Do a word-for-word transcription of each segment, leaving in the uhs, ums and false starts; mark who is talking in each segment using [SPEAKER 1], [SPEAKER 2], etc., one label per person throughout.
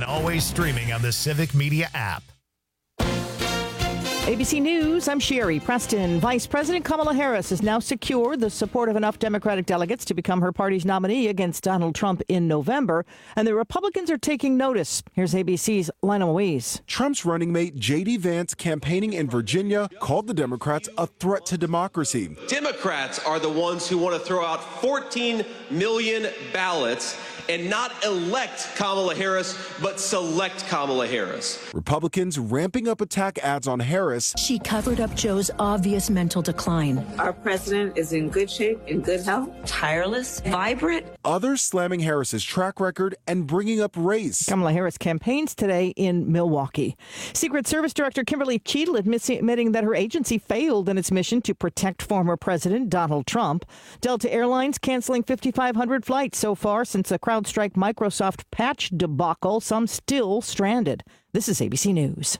[SPEAKER 1] always streaming on the Civic Media app.
[SPEAKER 2] A B C News, I'm Sherry Preston. Vice President Kamala Harris has now secured the support of enough Democratic delegates to become her party's nominee against Donald Trump in November, and the Republicans are taking notice. Here's A B C's Lionel Moise.
[SPEAKER 3] Trump's running mate J D Vance, campaigning in Virginia, called the Democrats a threat to democracy.
[SPEAKER 4] Democrats are the ones who want to throw out fourteen million ballots and not elect Kamala Harris, but select Kamala Harris.
[SPEAKER 3] Republicans ramping up attack ads on Harris.
[SPEAKER 5] She covered up Joe's obvious mental decline.
[SPEAKER 6] Our president is in good shape, in good health, tireless, vibrant.
[SPEAKER 3] Others slamming Harris's track record and bringing up race.
[SPEAKER 2] Kamala Harris campaigns today in Milwaukee. Secret Service Director Kimberly Cheadle admitting that her agency failed in its mission to protect former President Donald Trump. Delta Airlines canceling fifty-five hundred flights so far since the CrowdStrike Microsoft patch debacle, some still stranded. This is A B C News.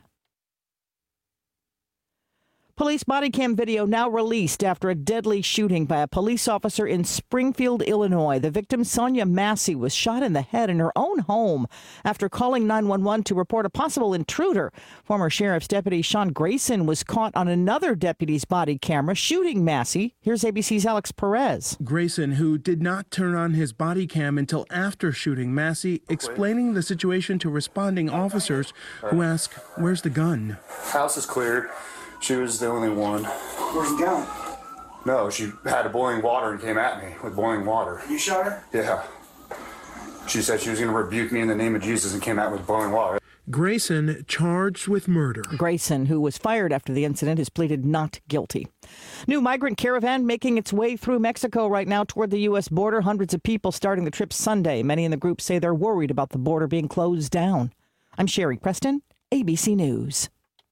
[SPEAKER 2] Police body cam video now released after a deadly shooting by a police officer in Springfield, Illinois. The victim, Sonia Massey, was shot in the head in her own home after calling nine one one to report a possible intruder. Former Sheriff's Deputy Sean Grayson was caught on another deputy's body camera shooting Massey. Here's A B C's Alex Perez.
[SPEAKER 7] Grayson, who did not turn on his body cam until after shooting Massey, explaining the situation to responding officers who ask, "Where's the gun?"
[SPEAKER 8] House is cleared. She was the only one.
[SPEAKER 9] Where's the gun?
[SPEAKER 8] No, she had boiling water and came at me with boiling water.
[SPEAKER 9] You shot her?
[SPEAKER 8] Yeah. She said she was going to rebuke me in the name of Jesus and came at me with boiling water.
[SPEAKER 7] Grayson charged with murder.
[SPEAKER 2] Grayson, who was fired after the incident, has pleaded not guilty. New migrant caravan making its way through Mexico right now toward the U S border. Hundreds of people starting the trip Sunday. Many in the group say they're worried about the border being closed down. I'm Sherry Preston, A B C News.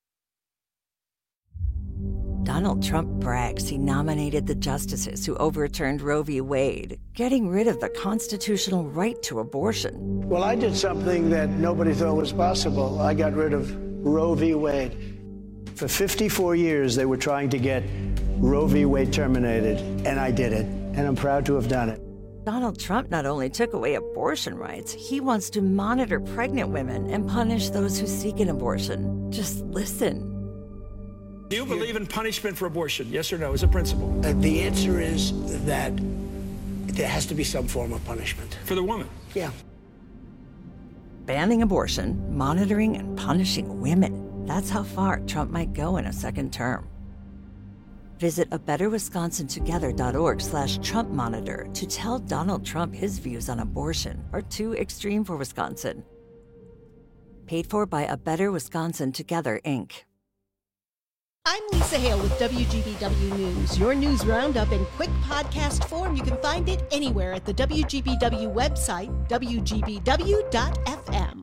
[SPEAKER 10] Donald Trump brags he nominated the justices who overturned Roe v. Wade, getting rid of the constitutional right to abortion.
[SPEAKER 9] Well, I did something that nobody thought was possible. I got rid of Roe v. Wade. For fifty-four years, they were trying to get Roe v. Wade terminated, and I did it, and I'm proud to have done it.
[SPEAKER 10] Donald Trump not only took away abortion rights, he wants to monitor pregnant women and punish those who seek an abortion. Just listen.
[SPEAKER 11] Do you believe in punishment for abortion? Yes or no, as a principle?
[SPEAKER 9] Uh, the answer is that there has to be some form of punishment.
[SPEAKER 11] For the woman?
[SPEAKER 9] Yeah.
[SPEAKER 10] Banning abortion, monitoring and punishing women. That's how far Trump might go in a second term. Visit a better wisconsin together dot org slash Trump monitor to tell Donald Trump his views on abortion are too extreme for Wisconsin. Paid for by A Better Wisconsin Together, Incorporated.
[SPEAKER 12] I'm Lisa Hale with W G B W News. Your news roundup in quick podcast form. You can find it anywhere at the W G B W website, W G B W dot F M.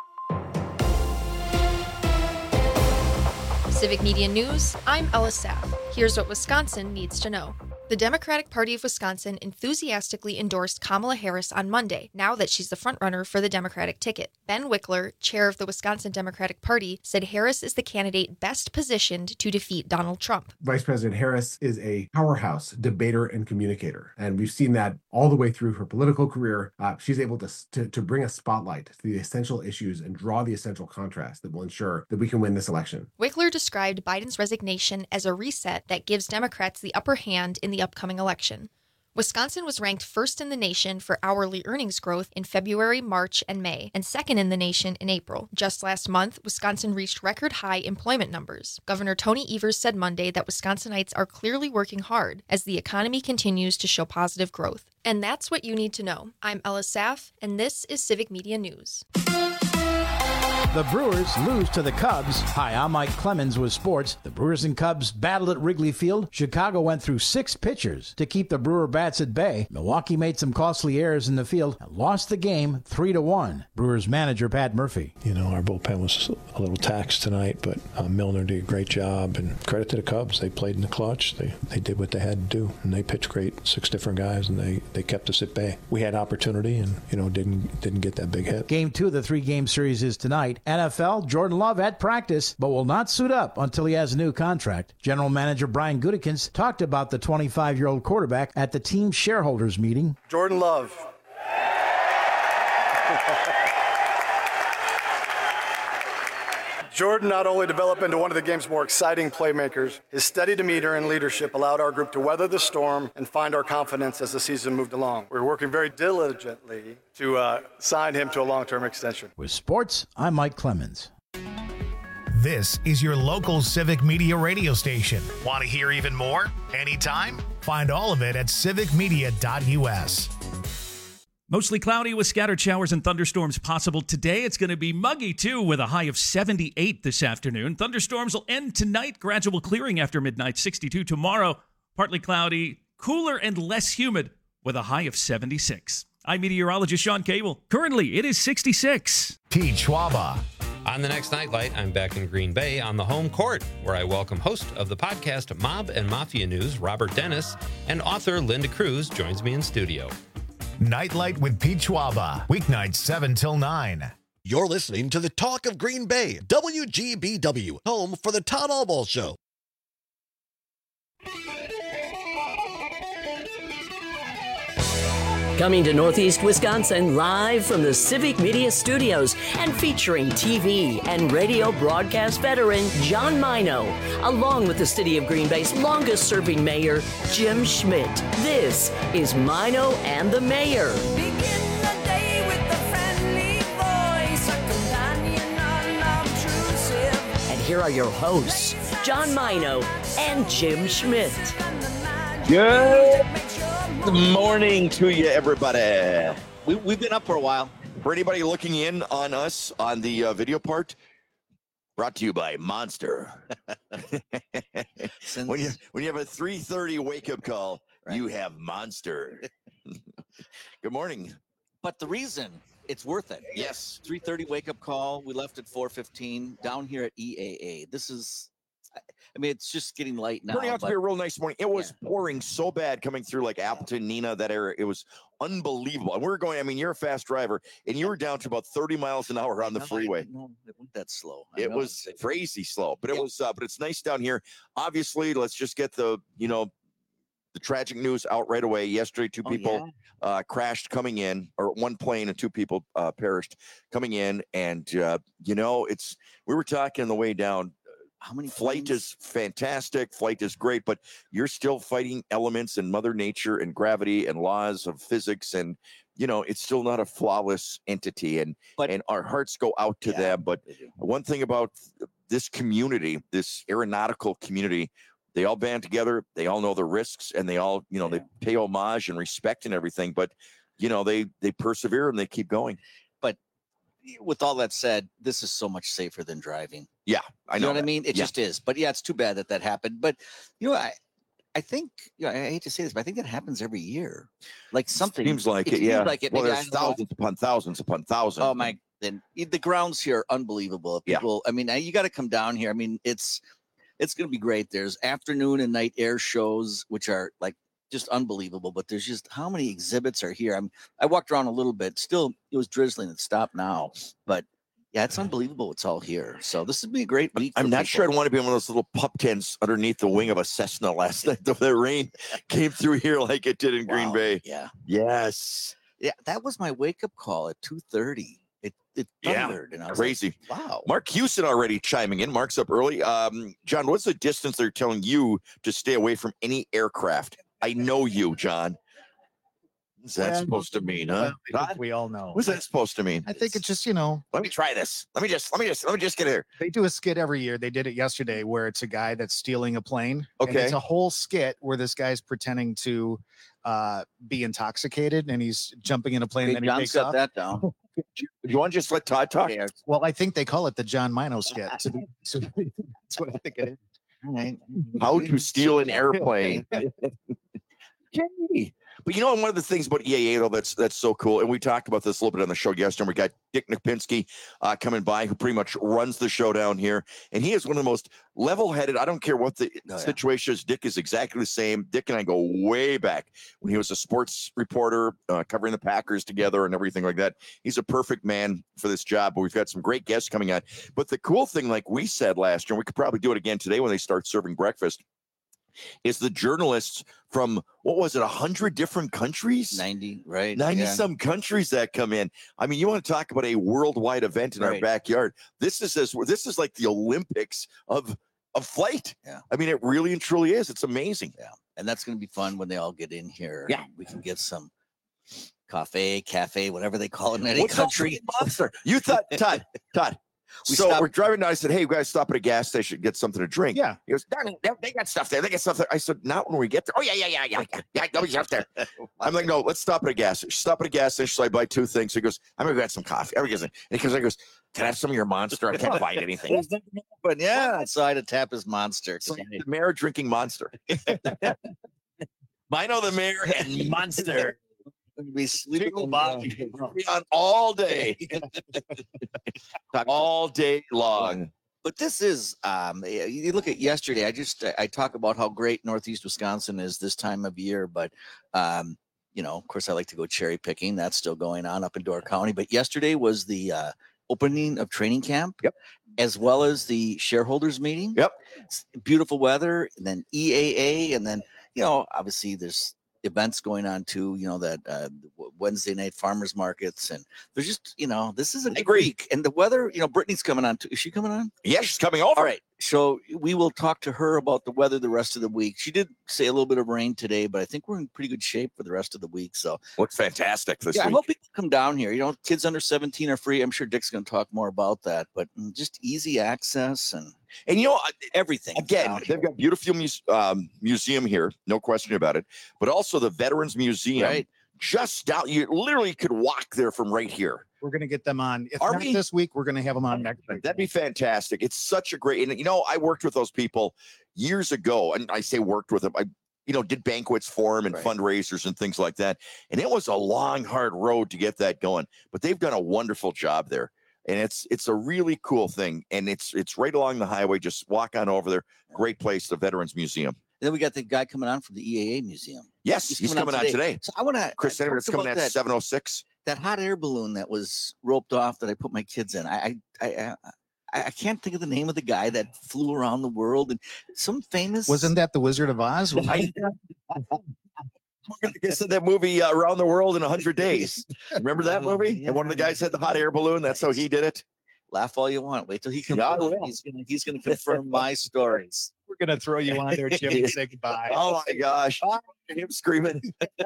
[SPEAKER 13] Civic Media News, I'm Ella Saff. Here's what Wisconsin needs to know. The Democratic Party of Wisconsin enthusiastically endorsed Kamala Harris on Monday, now that she's the frontrunner for the Democratic ticket. Ben Wickler, chair of the Wisconsin Democratic Party, said Harris is the candidate best positioned to defeat Donald Trump.
[SPEAKER 14] Vice President Harris is a powerhouse debater and communicator, and we've seen that all the way through her political career. Uh, she's able to, to, to bring a spotlight to the essential issues and draw the essential contrast that will ensure that we can win this election.
[SPEAKER 13] Wickler described Biden's resignation as a reset that gives Democrats the upper hand in the upcoming election. Wisconsin was ranked first in the nation for hourly earnings growth in February, March, and May, and second in the nation in April. Just last month, Wisconsin reached record high employment numbers. Governor Tony Evers said Monday that Wisconsinites are clearly working hard as the economy continues to show positive growth. And that's what you need to know. I'm Ella Saff, and this is Civic Media News.
[SPEAKER 15] The Brewers lose to the Cubs. Hi, I'm Mike Clemens with sports. The Brewers and Cubs battled at Wrigley Field. Chicago went through six pitchers to keep the Brewer bats at bay. Milwaukee made some costly errors in the field and lost the game three to one. Brewers manager Pat Murphy.
[SPEAKER 16] You know, our bullpen was a little taxed tonight, but uh, Milner did a great job. And credit to the Cubs. They played in the clutch. They they did what they had to do. And they pitched great. Six different guys, and they, they kept us at bay. We had opportunity and, you know, didn't didn't get that big hit.
[SPEAKER 15] Game two of the three-game series is tonight. N F L, Jordan Love at practice, but will not suit up until he has a new contract. General Manager Brian Gutekunst talked about the twenty-five-year-old quarterback at the team shareholders meeting.
[SPEAKER 17] Jordan Love. Jordan not only developed into one of the game's more exciting playmakers, his steady demeanor and leadership allowed our group to weather the storm and find our confidence as the season moved along. We were working very diligently to uh, sign him to a long-term extension.
[SPEAKER 15] With sports, I'm Mike Clemens.
[SPEAKER 1] This is your local Civic Media radio station. Want to hear even more? Anytime? Find all of it at civic media dot u s.
[SPEAKER 18] Mostly cloudy with scattered showers and thunderstorms possible today. It's going to be muggy, too, with a high of seventy-eight this afternoon. Thunderstorms will end tonight. Gradual clearing after midnight, sixty-two tomorrow. Partly cloudy, cooler and less humid with a high of seventy-six. I'm meteorologist Sean Cable. Currently, it is sixty-six.
[SPEAKER 1] Pete Schwaba.
[SPEAKER 19] On the next Nightlight, I'm back in Green Bay on the home court, where I welcome host of the podcast Mob and Mafia News, Robert Dennis, and author Linda Cruz joins me in studio.
[SPEAKER 1] Nightlight with Pete Schwaba, weeknights seven till nine.
[SPEAKER 20] You're listening to the Talk of Green Bay, W G B W, home for the Todd Albaugh Show.
[SPEAKER 21] Coming to Northeast Wisconsin live from the Civic Media Studios and featuring T V and radio broadcast veteran John Mino, along with the city of Green Bay's longest-serving mayor, Jim Schmidt. This is Mino and the Mayor.
[SPEAKER 22] Begin the day with a friendly voice, a companion unobtrusive.
[SPEAKER 21] And here are your hosts, John Mino and Jim Schmidt.
[SPEAKER 23] Good morning to you, everybody. We, we've been up for a while. For anybody looking in on us on the uh, video part, brought to you by Monster. when you when you have a three thirty wake-up call, right, you have Monster. Good morning.
[SPEAKER 24] But the reason it's worth it.
[SPEAKER 23] Yes.
[SPEAKER 24] three thirty wake-up call. We left at four fifteen down here at E A A. This is... I mean, it's just getting light now.
[SPEAKER 23] Turning out
[SPEAKER 24] but,
[SPEAKER 23] to be a real nice morning. It was
[SPEAKER 24] yeah.
[SPEAKER 23] pouring so bad coming through like Appleton, Neenah, that area. It was unbelievable. And we were going, I mean, you're a fast driver, and you were down to about thirty miles an hour on the freeway.
[SPEAKER 24] No, it wasn't that slow. I
[SPEAKER 23] It
[SPEAKER 24] know.
[SPEAKER 23] was crazy slow, but it
[SPEAKER 24] Yeah.
[SPEAKER 23] was, uh, but it's nice down here. Obviously, let's just get the, you know, the tragic news out right away. Yesterday, two
[SPEAKER 24] Oh,
[SPEAKER 23] people uh, crashed coming in, or one plane and two people uh, perished coming in. And, uh, you know, it's, we were talking on the way down.
[SPEAKER 24] How many
[SPEAKER 23] Flight
[SPEAKER 24] planes?
[SPEAKER 23] is fantastic. Flight is great, but you're still fighting elements in Mother Nature and gravity and laws of physics. And, you know, it's still not a flawless entity. And,
[SPEAKER 24] But-
[SPEAKER 23] and our hearts go out to
[SPEAKER 24] Yeah,
[SPEAKER 23] them. But
[SPEAKER 24] they do.
[SPEAKER 23] one thing about this community, this aeronautical community, they all band together. They all know the risks, and they all, you know,
[SPEAKER 24] Yeah.
[SPEAKER 23] they pay homage and respect and everything. But, you know, they they persevere and they keep going.
[SPEAKER 24] But with all that said, this is so much safer than driving.
[SPEAKER 23] Yeah, I
[SPEAKER 24] You
[SPEAKER 23] know.
[SPEAKER 24] know what I
[SPEAKER 23] that.
[SPEAKER 24] mean? It
[SPEAKER 23] Yeah.
[SPEAKER 24] just is. But yeah, it's too bad that that happened. But you know, I, I think, you know, I hate to say this, but I think that happens every year. Like something
[SPEAKER 23] Seems like it,
[SPEAKER 24] seems
[SPEAKER 23] yeah.
[SPEAKER 24] Like it.
[SPEAKER 23] Well,
[SPEAKER 24] Maybe I
[SPEAKER 23] there's
[SPEAKER 24] don't know.
[SPEAKER 23] thousands upon thousands upon thousands.
[SPEAKER 24] Oh my! Then the grounds here are unbelievable.
[SPEAKER 23] Yeah.
[SPEAKER 24] People, I mean, you got to come down here. I mean, it's it's going to be great. There's afternoon and night air shows, which are like just unbelievable. But there's just how many exhibits are here. I'm I walked around a little bit. Still, it was drizzling. It stopped now, but yeah, it's unbelievable. It's all here. So this would be a great week.
[SPEAKER 23] I'm
[SPEAKER 24] for
[SPEAKER 23] not
[SPEAKER 24] people.
[SPEAKER 23] sure I'd want to be in one of those little pup tents underneath the wing of a Cessna last night. The rain came through here like it did in Green
[SPEAKER 24] Wow.
[SPEAKER 23] Bay.
[SPEAKER 24] Yeah,
[SPEAKER 23] Yes.
[SPEAKER 24] yeah. That was my wake up call at two thirty. It it
[SPEAKER 23] Yeah,
[SPEAKER 24] thundered, and I was
[SPEAKER 23] crazy.
[SPEAKER 24] Like, wow.
[SPEAKER 23] Mark Houston already chiming in. Mark's up early. Um, John, what's the distance they're telling you to stay away from any aircraft? I know you, John. What's that
[SPEAKER 25] Well,
[SPEAKER 23] supposed to mean, huh?
[SPEAKER 25] I think
[SPEAKER 23] Todd?
[SPEAKER 25] we all know.
[SPEAKER 23] What's that supposed to mean?
[SPEAKER 25] I think it's just, you know,
[SPEAKER 23] Let me try this. Let me just, let me just, let me just get here.
[SPEAKER 25] they do a skit every year. They did it yesterday where it's a guy that's stealing a plane. And
[SPEAKER 23] Okay.
[SPEAKER 25] it's a whole skit where this guy's pretending to uh, be intoxicated and he's jumping in a plane
[SPEAKER 24] Big
[SPEAKER 25] and then he
[SPEAKER 24] John
[SPEAKER 25] takes
[SPEAKER 24] set
[SPEAKER 25] off.
[SPEAKER 24] that down.
[SPEAKER 23] You want to just let Todd talk?
[SPEAKER 24] Yeah.
[SPEAKER 25] Well, I think they call it the John Mino skit. So, so that's what I think it is.
[SPEAKER 24] All right.
[SPEAKER 23] How to steal an airplane. Okay. But you know, one of the things about E A A though that's that's so cool, and we talked about this a little bit on the show yesterday. We got Dick Napinski uh, coming by, who pretty much runs the show down here, and he is one of the most level-headed. I don't care what the
[SPEAKER 24] Oh, yeah.
[SPEAKER 23] situation is. Dick is exactly the same. Dick and I go way back when he was a sports reporter uh, covering the Packers together and everything like that. He's a perfect man for this job. But we've got some great guests coming on. But the cool thing, like we said last year, we could probably do it again today when they start serving breakfast. is the journalists from, what was it, one hundred different countries?
[SPEAKER 24] ninety, right?
[SPEAKER 23] ninety
[SPEAKER 24] yeah.
[SPEAKER 23] some countries that come in. I mean, you want to talk about a worldwide event in our
[SPEAKER 24] Right.
[SPEAKER 23] backyard. This is as, this is like the Olympics of of flight.
[SPEAKER 24] Yeah.
[SPEAKER 23] I mean, it really and truly is. It's amazing.
[SPEAKER 24] Yeah. And that's going to be fun when they all get in here.
[SPEAKER 23] Yeah.
[SPEAKER 24] We can get some cafe, cafe, whatever they call it in any
[SPEAKER 23] What's up
[SPEAKER 24] country.
[SPEAKER 23] with the monster? You thought, Todd, Todd.
[SPEAKER 24] We
[SPEAKER 23] so
[SPEAKER 24] stopped-
[SPEAKER 23] we're driving down. I said, hey, you guys stop at a gas station, get something to drink.
[SPEAKER 25] Yeah.
[SPEAKER 23] He goes, darling, they, they got stuff there. They got stuff there. I said, not when we get there. Oh, yeah, yeah, yeah, yeah. Yeah, yeah no, stuff there. I'm like, no, let's stop at a gas station. Stop at a gas station. So I buy two things. He goes, I'm going to get some coffee. And he goes, and he comes, he goes, can I have some of your Monster? I can't find anything.
[SPEAKER 24] But yeah, so I had to tap his Monster.
[SPEAKER 23] It's like the mayor drinking Monster. Mino the mayor and Monster.
[SPEAKER 24] Be sleeping on
[SPEAKER 23] on all day. all day long.
[SPEAKER 24] But this is, um, you look at yesterday, I just, I talk about how great Northeast Wisconsin is this time of year, but, um, you know, of course I like to go cherry picking. That's still going on up in Door County. But yesterday was the uh, opening of training camp,
[SPEAKER 23] yep,
[SPEAKER 24] as well as the shareholders meeting.
[SPEAKER 23] Yep.
[SPEAKER 24] It's beautiful weather, and then E A A, and then, you know, obviously there's events going on too, you know, that uh, Wednesday night farmers markets, and there's just, you know, this is a great week. And the weather, you know, Brittany's coming on too. Is she coming on?
[SPEAKER 23] Yeah, she's coming over.
[SPEAKER 24] All right. So we will talk to her about the weather the rest of the week. She did say a little bit of rain today, but I think we're in pretty good shape for the rest of the week. So
[SPEAKER 23] looks fantastic this
[SPEAKER 24] yeah,
[SPEAKER 23] week.
[SPEAKER 24] I hope people come down here. You know, kids under seventeen are free. I'm sure Dick's going to talk more about that, but just easy access and
[SPEAKER 23] And you know,
[SPEAKER 24] everything.
[SPEAKER 23] Again, they've got beautiful muse- um, museum here, no question about it. But also the Veterans Museum,
[SPEAKER 24] Right.
[SPEAKER 23] just down. You literally could walk there from right here.
[SPEAKER 25] We're going to get them on. If
[SPEAKER 23] Are
[SPEAKER 25] not
[SPEAKER 23] we?
[SPEAKER 25] this week, we're going to have them on next week.
[SPEAKER 23] That'd be fantastic. It's such a great, and you know, I worked with those people years ago, and I say worked with them. I, you know, did banquets for them and
[SPEAKER 24] Right.
[SPEAKER 23] fundraisers and things like that. And it was a long, hard road to get that going. But they've done a wonderful job there. And it's it's a really cool thing, and it's it's right along the highway. Just walk on over there. Great place, the Veterans Museum.
[SPEAKER 24] then we got the guy coming on from the E A A Museum.
[SPEAKER 23] Yes, he's, coming, on today.
[SPEAKER 24] So I want to
[SPEAKER 23] Chris Senator is coming at
[SPEAKER 24] that,
[SPEAKER 23] seven oh six.
[SPEAKER 24] that hot air balloon that was roped off that I put my kids in. I I I, I, I can't think of the name of the guy that flew around the world, and some famous.
[SPEAKER 25] Wasn't that the Wizard of Oz?
[SPEAKER 23] I, I said that movie uh, Around the World in one hundred days. Remember that movie? And one of the guys had the hot air balloon. That's how he did it.
[SPEAKER 24] Laugh all you want. Wait till he
[SPEAKER 23] Yeah, I
[SPEAKER 24] confirms.
[SPEAKER 23] will.
[SPEAKER 24] he's gonna he's gonna confirm my stories.
[SPEAKER 25] We're going to throw you on there, Jim, and say goodbye.
[SPEAKER 23] Oh my gosh. Him screaming.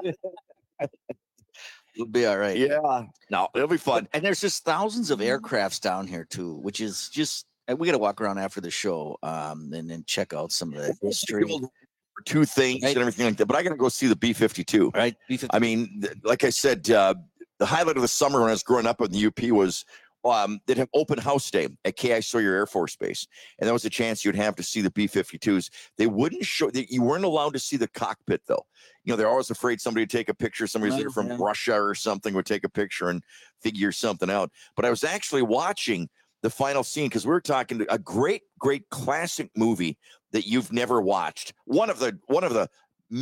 [SPEAKER 24] It'll be all right.
[SPEAKER 23] Yeah. No, it'll be fun.
[SPEAKER 24] And there's just thousands of aircrafts down here too, which is just and we got to walk around after the show um and then check out some of the history.
[SPEAKER 23] Two things
[SPEAKER 24] Right.
[SPEAKER 23] and everything like that. But I got to go see the B fifty-two.
[SPEAKER 24] Right. B fifty-two.
[SPEAKER 23] I mean, th- like I said, uh, the highlight of the summer when I was growing up in the U P was um, they'd have open house day at K I Sawyer Air Force Base. And that was a chance you'd have to see the B fifty-twos. They wouldn't show, they, you weren't allowed to see the cockpit though. You know, they're always afraid somebody would take a picture. Somebody's
[SPEAKER 24] Right,
[SPEAKER 23] there from
[SPEAKER 24] yeah.
[SPEAKER 23] Russia or something would take a picture and figure something out. But I was actually watching the final scene because we were talking to a great, great classic movie that you've never watched. One of the, one of the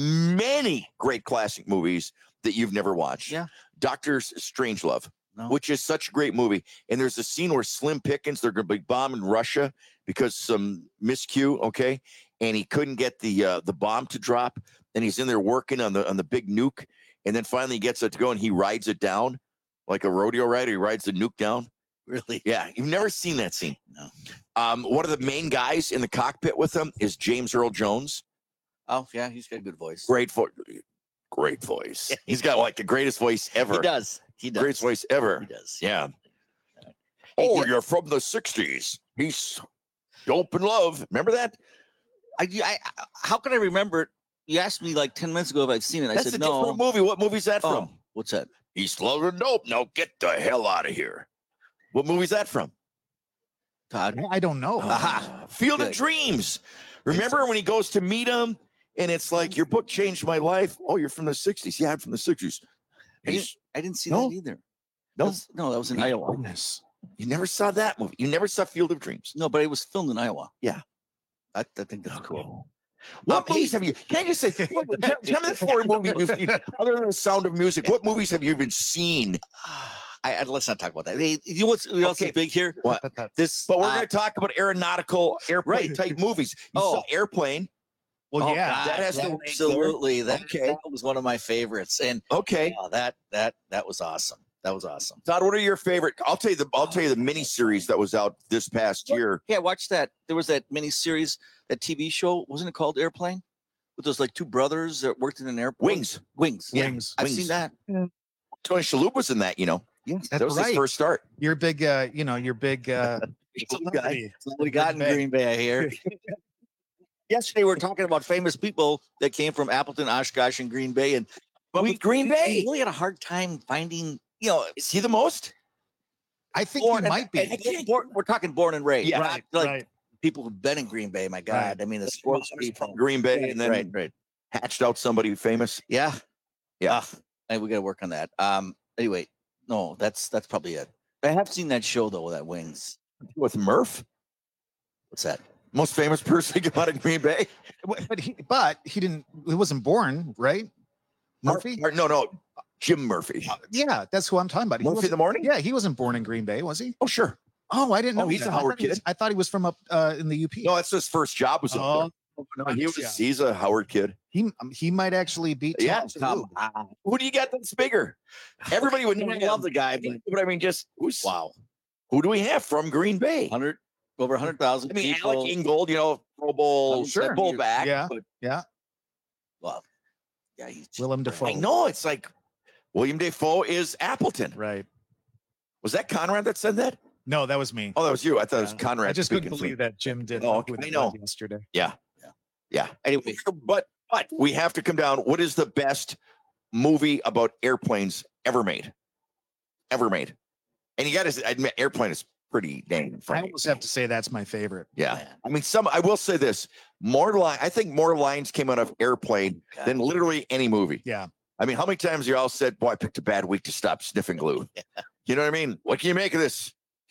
[SPEAKER 23] many great classic movies that you've never watched.
[SPEAKER 24] Yeah.
[SPEAKER 23] Doctor Strangelove.
[SPEAKER 24] No.
[SPEAKER 23] Which is such a great movie. And there's a scene where Slim Pickens, they're going to be bombing Russia because some miscue, okay? And he couldn't get the uh, the bomb to drop. And he's in there working on the on the big nuke. And then finally he gets it to go and he rides it down like a rodeo rider. He rides the nuke down.
[SPEAKER 24] Really?
[SPEAKER 23] Yeah. You've never seen that scene.
[SPEAKER 24] No.
[SPEAKER 23] Um, one of the main guys in the cockpit with him is James Earl Jones.
[SPEAKER 24] Oh yeah, he's got a good voice.
[SPEAKER 23] Great voice. Great voice. He's got like the greatest voice ever.
[SPEAKER 24] He does. He does.
[SPEAKER 23] Greatest voice ever.
[SPEAKER 24] He does.
[SPEAKER 23] Yeah.
[SPEAKER 24] Hey,
[SPEAKER 23] Oh,
[SPEAKER 24] yeah.
[SPEAKER 23] you're from the sixties. He's dope in love. Remember that?
[SPEAKER 24] I, I, I- how can I remember it? You asked me like ten minutes ago if I've seen it. I
[SPEAKER 23] That's
[SPEAKER 24] said
[SPEAKER 23] a
[SPEAKER 24] no.
[SPEAKER 23] different movie. What movie's that
[SPEAKER 24] Oh,
[SPEAKER 23] from?
[SPEAKER 24] what's that?
[SPEAKER 23] He's loving dope. Now get the hell out of here. What movie's that from?
[SPEAKER 24] Todd.
[SPEAKER 25] I don't know.
[SPEAKER 23] Aha. Field of
[SPEAKER 24] Good.
[SPEAKER 23] Dreams. Remember when he goes to meet him and it's like, your book changed my life? Oh, you're from the sixties. Yeah, I'm from the sixties.
[SPEAKER 24] I didn't,
[SPEAKER 23] He's-
[SPEAKER 24] I didn't see
[SPEAKER 23] No.
[SPEAKER 24] that either.
[SPEAKER 23] No.
[SPEAKER 24] That was- no, that was in
[SPEAKER 23] My
[SPEAKER 24] Iowa.
[SPEAKER 23] goodness. You never saw that movie. You never saw Field of Dreams.
[SPEAKER 24] No, but it was filmed in Iowa.
[SPEAKER 23] Yeah.
[SPEAKER 24] I, I think that's cool.
[SPEAKER 23] What
[SPEAKER 24] Um,
[SPEAKER 23] movies have you? Can I just say? What, tell, tell me the four movies you've seen, other than The Sound of Music. What movies have you even seen?
[SPEAKER 24] I, I let's not talk about that. Hey, you know what's what else
[SPEAKER 23] Okay.
[SPEAKER 24] is big here?
[SPEAKER 23] What?
[SPEAKER 24] This,
[SPEAKER 23] But we're
[SPEAKER 24] uh,
[SPEAKER 23] going to talk about aeronautical airplane
[SPEAKER 24] Right.
[SPEAKER 23] type movies. You
[SPEAKER 24] Oh.
[SPEAKER 23] saw Airplane.
[SPEAKER 24] Well,
[SPEAKER 23] Oh,
[SPEAKER 24] yeah,
[SPEAKER 23] God,
[SPEAKER 24] that has
[SPEAKER 23] that
[SPEAKER 24] to
[SPEAKER 23] makes
[SPEAKER 24] absolutely. That,
[SPEAKER 23] Okay.
[SPEAKER 24] that was one of my favorites, and
[SPEAKER 23] Okay.
[SPEAKER 24] oh, that that that was awesome. That was awesome.
[SPEAKER 23] Todd, what are your favorite? I'll tell you the I'll tell you the miniseries that was out this past year.
[SPEAKER 24] Yeah, watch that. There was that mini series, that T V show. Wasn't it called Airplane? With those like two brothers that worked in an airport.
[SPEAKER 23] Wings.
[SPEAKER 24] Wings. Yeah,
[SPEAKER 23] Wings.
[SPEAKER 24] I've
[SPEAKER 23] Wings.
[SPEAKER 24] seen that.
[SPEAKER 23] Tony Shalhoub was in that, you know.
[SPEAKER 24] Yes,
[SPEAKER 23] that was his first start.
[SPEAKER 25] You're big, uh, you know, you're big. Uh,
[SPEAKER 24] guy. We got in Green Bay, I hear. Yesterday, we were talking about famous people that came from Appleton, Oshkosh, and Green Bay, and
[SPEAKER 23] But
[SPEAKER 24] we
[SPEAKER 23] with Green Bay,
[SPEAKER 24] we really had a hard time finding. You know,
[SPEAKER 23] is he the most?
[SPEAKER 25] I think
[SPEAKER 24] born,
[SPEAKER 25] he might be.
[SPEAKER 24] and- and born- we're talking born and raised.
[SPEAKER 23] Yeah,
[SPEAKER 24] not
[SPEAKER 25] right,
[SPEAKER 24] like
[SPEAKER 25] right.
[SPEAKER 24] people who've been in Green Bay. My God, I mean, the sports people.
[SPEAKER 23] Green Bay, and then
[SPEAKER 24] right, right.
[SPEAKER 23] hatched out somebody famous.
[SPEAKER 24] Yeah,
[SPEAKER 23] Yeah.
[SPEAKER 24] Ah, and we got to work on that. Um. Anyway, no, that's that's probably it. I have seen that show though, that Wings.
[SPEAKER 23] With Murph,
[SPEAKER 24] What's that?
[SPEAKER 23] most famous person to come out of Green Bay.
[SPEAKER 25] But he, but he didn't. He wasn't born, right? Murphy.
[SPEAKER 23] Or, no, no, Jim Murphy.
[SPEAKER 25] Yeah, that's who I'm talking about. He
[SPEAKER 23] Murphy in
[SPEAKER 25] wasn't-
[SPEAKER 23] the Morning?
[SPEAKER 25] Yeah, he wasn't born in Green Bay, was he?
[SPEAKER 23] Oh, sure.
[SPEAKER 25] Oh, I didn't know.
[SPEAKER 23] Oh, he's
[SPEAKER 25] that.
[SPEAKER 23] a
[SPEAKER 25] I
[SPEAKER 23] Howard
[SPEAKER 25] thought he was-
[SPEAKER 23] kid.
[SPEAKER 25] I thought he was from up uh, in the U P.
[SPEAKER 23] No, that's his first job was up
[SPEAKER 25] Oh,
[SPEAKER 23] there. No, he was.
[SPEAKER 25] yeah.
[SPEAKER 23] He's a Howard kid.
[SPEAKER 25] He um, he might actually be.
[SPEAKER 23] Yeah,
[SPEAKER 25] Tom
[SPEAKER 23] Tom.
[SPEAKER 25] Shalhoub.
[SPEAKER 23] Who do you got that's bigger? Everybody would know.
[SPEAKER 24] I love the guy, but
[SPEAKER 23] but I mean, just who's
[SPEAKER 24] wow,
[SPEAKER 23] who do we have from Green Bay?
[SPEAKER 24] hundred over a hundred thousand
[SPEAKER 23] I mean,
[SPEAKER 24] people.
[SPEAKER 23] Alec Ingold, you know, Pro Bowl,
[SPEAKER 24] Oh, sure.
[SPEAKER 23] fullback.
[SPEAKER 25] Yeah,
[SPEAKER 23] but,
[SPEAKER 25] yeah.
[SPEAKER 24] well, yeah, he's
[SPEAKER 25] Willem Dafoe.
[SPEAKER 23] I know it's like William Dafoe is Appleton.
[SPEAKER 25] Right.
[SPEAKER 23] Was that Conrad that said that?
[SPEAKER 25] No, that was me.
[SPEAKER 23] Oh, that was you. I thought it was
[SPEAKER 25] Yeah.
[SPEAKER 23] Conrad.
[SPEAKER 25] I just couldn't
[SPEAKER 23] speaking for-
[SPEAKER 25] believe that Jim did.
[SPEAKER 23] Oh,
[SPEAKER 25] that with
[SPEAKER 23] I
[SPEAKER 25] the
[SPEAKER 23] know.
[SPEAKER 25] bud yesterday.
[SPEAKER 23] Yeah. Yeah. Anyway, but but we have to come down. What is the best movie about airplanes ever made? Ever made? And you got to admit, Airplane is pretty dang
[SPEAKER 25] I
[SPEAKER 23] funny.
[SPEAKER 25] almost have to say that's my favorite.
[SPEAKER 23] Yeah. I mean, some. I will say this: more line. I think more lines came out of Airplane than literally any movie.
[SPEAKER 25] Yeah.
[SPEAKER 23] I mean, how many times you all said, "Boy, I picked a bad week to stop sniffing glue." You know what I mean? What can you make of this?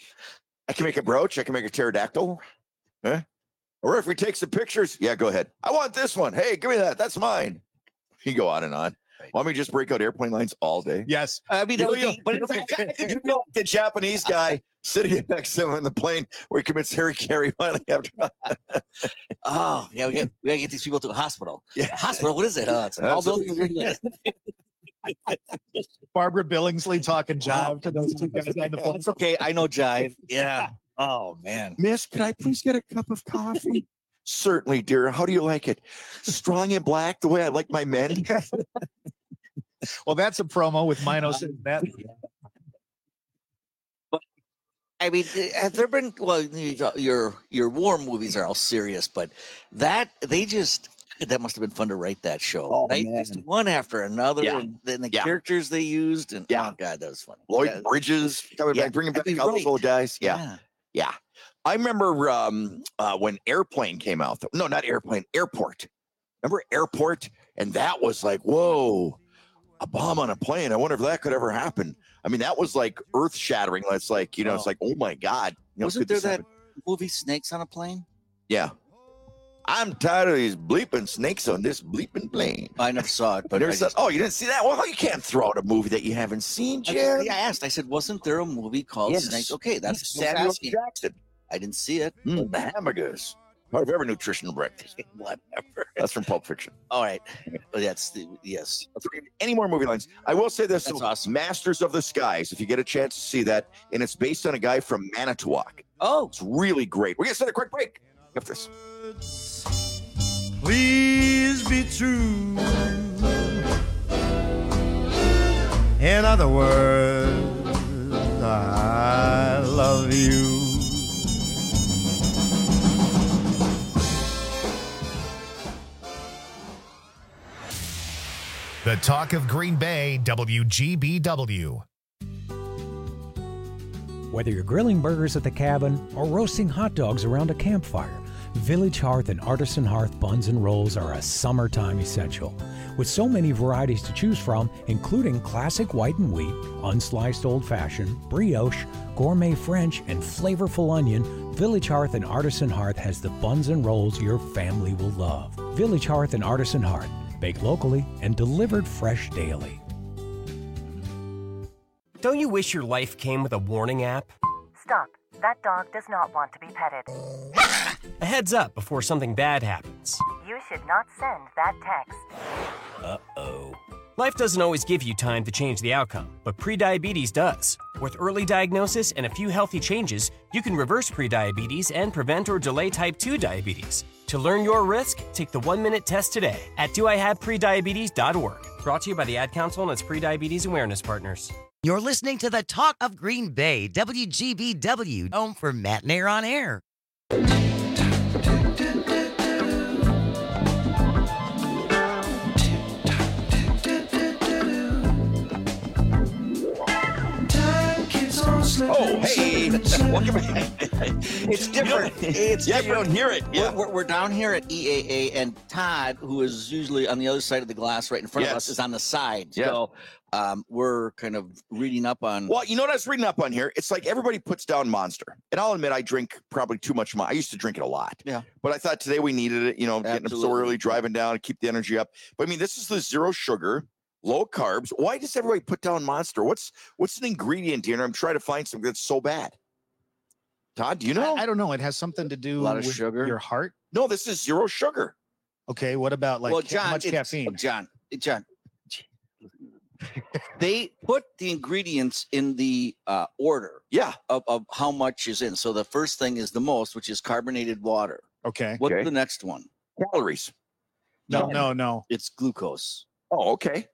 [SPEAKER 23] I can make a brooch. I can make a pterodactyl. Huh? Or if we take some pictures, yeah, go ahead. I want this one. Hey, give me that. That's mine. You go on and on. Want me to just break out airplane lines all day?
[SPEAKER 25] Yes.
[SPEAKER 24] I mean,
[SPEAKER 23] You
[SPEAKER 24] that
[SPEAKER 23] know,
[SPEAKER 24] would
[SPEAKER 23] you,
[SPEAKER 24] be, but it's
[SPEAKER 23] you know, the Japanese guy sitting next to him in the plane where he commits Harry finally after.
[SPEAKER 24] oh yeah, we got, we gotta get these people to a hospital.
[SPEAKER 23] Yeah.
[SPEAKER 24] Hospital? What is it? Oh, it's all
[SPEAKER 23] Absolutely.
[SPEAKER 25] Barbara Billingsley talking jive to those two guys on the phone.
[SPEAKER 24] It's okay. I know jive. Yeah. Oh man.
[SPEAKER 23] Miss, can I please get a cup of coffee? Certainly, dear. How do you like it? Strong and black, the way I like my men.
[SPEAKER 25] Well, that's a promo with Mino saying that.
[SPEAKER 24] I mean, have there been? Well, your your war movies are all serious, but that they just that must have been fun to write that show.
[SPEAKER 23] Oh,
[SPEAKER 24] Right?
[SPEAKER 23] man.
[SPEAKER 24] Just one after another,
[SPEAKER 23] Yeah.
[SPEAKER 24] and then the
[SPEAKER 23] Yeah.
[SPEAKER 24] characters they used, and
[SPEAKER 23] Yeah.
[SPEAKER 24] oh god, that was funny.
[SPEAKER 23] Lloyd
[SPEAKER 24] Yeah.
[SPEAKER 23] Bridges coming
[SPEAKER 24] Yeah.
[SPEAKER 23] back, bringing
[SPEAKER 24] I
[SPEAKER 23] back
[SPEAKER 24] mean,
[SPEAKER 23] all those
[SPEAKER 24] right.
[SPEAKER 23] old guys. Yeah.
[SPEAKER 24] Yeah.
[SPEAKER 23] Yeah. I remember um, uh, when Airplane came out. No, not Airplane, Airport. Remember Airport? And that was like, whoa, a bomb on a plane. I wonder if that could ever happen. I mean, that was like earth shattering. It's like, you know, it's like, oh my God. You know,
[SPEAKER 24] Wasn't
[SPEAKER 23] could
[SPEAKER 24] there
[SPEAKER 23] this
[SPEAKER 24] that
[SPEAKER 23] happen?
[SPEAKER 24] movie Snakes on a Plane?
[SPEAKER 23] Yeah. I'm tired of these bleeping snakes on this bleeping plane.
[SPEAKER 24] I never saw it, but
[SPEAKER 23] Never
[SPEAKER 24] I
[SPEAKER 23] said,
[SPEAKER 24] just-
[SPEAKER 23] oh, you didn't see that? Well, you can't throw out a movie that you haven't seen,
[SPEAKER 24] I,
[SPEAKER 23] Jim.
[SPEAKER 24] I asked. I said, wasn't there a movie called
[SPEAKER 23] Yes.
[SPEAKER 24] Snakes? Okay, that's
[SPEAKER 23] Yes,
[SPEAKER 24] what I was
[SPEAKER 23] Samuel
[SPEAKER 24] asking.
[SPEAKER 23] Jackson.
[SPEAKER 24] I didn't see it.
[SPEAKER 23] Mm, the hamburgers. Part of every nutritional breakfast.
[SPEAKER 24] Whatever.
[SPEAKER 23] That's from Pulp Fiction.
[SPEAKER 24] All right. But that's the yes.
[SPEAKER 23] Any more movie lines? I will say this:
[SPEAKER 24] That's
[SPEAKER 23] so
[SPEAKER 24] awesome.
[SPEAKER 23] Masters of the Skies. If you get a chance to see that, and it's based on a guy from Manitowoc.
[SPEAKER 24] Oh,
[SPEAKER 23] it's really great. We're gonna set a quick break after this.
[SPEAKER 3] Please be true. In other words, I love you.
[SPEAKER 1] The talk of Green Bay, W G B W.
[SPEAKER 4] Whether you're grilling burgers at the cabin or roasting hot dogs around a campfire, Village Hearth and Artisan Hearth buns and rolls are a summertime essential. With so many varieties to choose from, including classic white and wheat, unsliced old-fashioned, brioche, gourmet French, and flavorful onion, Village Hearth and Artisan Hearth has the buns and rolls your family will love. Village Hearth and Artisan Hearth, baked locally and delivered fresh daily.
[SPEAKER 5] Don't you wish your life came with a warning app?
[SPEAKER 6] Stop. That dog does not want to be petted.
[SPEAKER 5] A heads up before something bad happens.
[SPEAKER 2] You should not send that text.
[SPEAKER 5] Uh-oh. Life doesn't always give you time to change the outcome, but prediabetes does. With early diagnosis and a few healthy changes, you can reverse prediabetes and prevent or delay type two diabetes. To learn your risk, take the one-minute test today at do I have prediabetes dot org. Brought to you by the Ad Council and its prediabetes awareness partners.
[SPEAKER 6] You're listening to the Talk of Green Bay, W G B W, home for Matt and Air on Air.
[SPEAKER 23] Oh, hey, welcome back. It's different. It's yeah, different. You don't hear it. Yeah.
[SPEAKER 24] We're, we're, we're down here at E A A, and Todd, who is usually on the other side of the glass right in front
[SPEAKER 23] Yes.
[SPEAKER 24] of us, is on the side.
[SPEAKER 23] Yeah.
[SPEAKER 24] So um, we're kind of reading up on.
[SPEAKER 23] Well, you know what I was reading up on here? It's like everybody puts down Monster. And I'll admit I drink probably too much Monster. I used to drink it a lot.
[SPEAKER 24] Yeah.
[SPEAKER 23] But I thought today we needed it, you know, getting up so
[SPEAKER 24] Absolutely.
[SPEAKER 23] early, driving down, and keep the energy up. But I mean, this is the zero sugar, low carbs. Why does everybody put down Monster? What's what's an ingredient here? I'm trying to find something that's so bad. Todd, do you know?
[SPEAKER 25] I, I don't know. It has something to do
[SPEAKER 24] A lot of
[SPEAKER 25] with
[SPEAKER 24] sugar?
[SPEAKER 25] your heart.
[SPEAKER 23] No, this is zero sugar.
[SPEAKER 25] Okay, what about like
[SPEAKER 24] well,
[SPEAKER 25] ca-
[SPEAKER 24] John,
[SPEAKER 25] how much
[SPEAKER 24] it's-
[SPEAKER 25] caffeine?
[SPEAKER 24] John, John, they put the ingredients in the uh, order.
[SPEAKER 23] Yeah.
[SPEAKER 24] Of, of how much is in. So the first thing is the most, which is carbonated water.
[SPEAKER 25] Okay.
[SPEAKER 24] What's
[SPEAKER 23] Okay.
[SPEAKER 24] the next one?
[SPEAKER 23] Calories.
[SPEAKER 25] No, no, no.
[SPEAKER 24] It's glucose.
[SPEAKER 23] Oh, okay.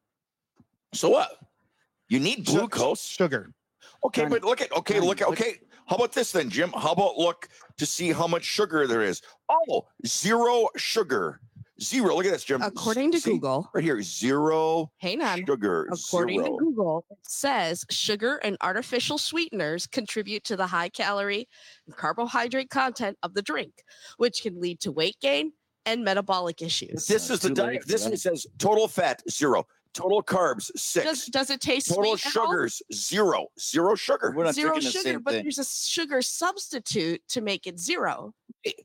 [SPEAKER 23] So what? You need
[SPEAKER 25] Su-
[SPEAKER 23] glucose.
[SPEAKER 25] Sugar.
[SPEAKER 23] Okay, but look at okay,
[SPEAKER 24] Johnny,
[SPEAKER 23] look at
[SPEAKER 24] look-
[SPEAKER 23] okay. How about this then, Jim? How about look to see how much sugar there is? Oh, zero sugar. Zero. Look at this, Jim.
[SPEAKER 7] According to
[SPEAKER 23] See?
[SPEAKER 7] Google,
[SPEAKER 23] Right here, zero
[SPEAKER 7] hang on.
[SPEAKER 23] sugar.
[SPEAKER 7] According
[SPEAKER 23] zero.
[SPEAKER 7] to Google, it says sugar and artificial sweeteners contribute to the high calorie and carbohydrate content of the drink, which can lead to weight gain and metabolic issues.
[SPEAKER 23] This is the
[SPEAKER 24] Too
[SPEAKER 23] diet.
[SPEAKER 24] late for
[SPEAKER 23] This
[SPEAKER 24] that.
[SPEAKER 23] one says total fat zero, total carbs six,
[SPEAKER 7] Does, does it taste
[SPEAKER 23] total
[SPEAKER 7] sweet at all?
[SPEAKER 23] sugars zero, zero sugar.
[SPEAKER 24] We're not
[SPEAKER 7] Zero
[SPEAKER 24] drinking the
[SPEAKER 7] sugar,
[SPEAKER 24] same
[SPEAKER 7] but
[SPEAKER 24] thing.
[SPEAKER 7] there's a sugar substitute to make it zero,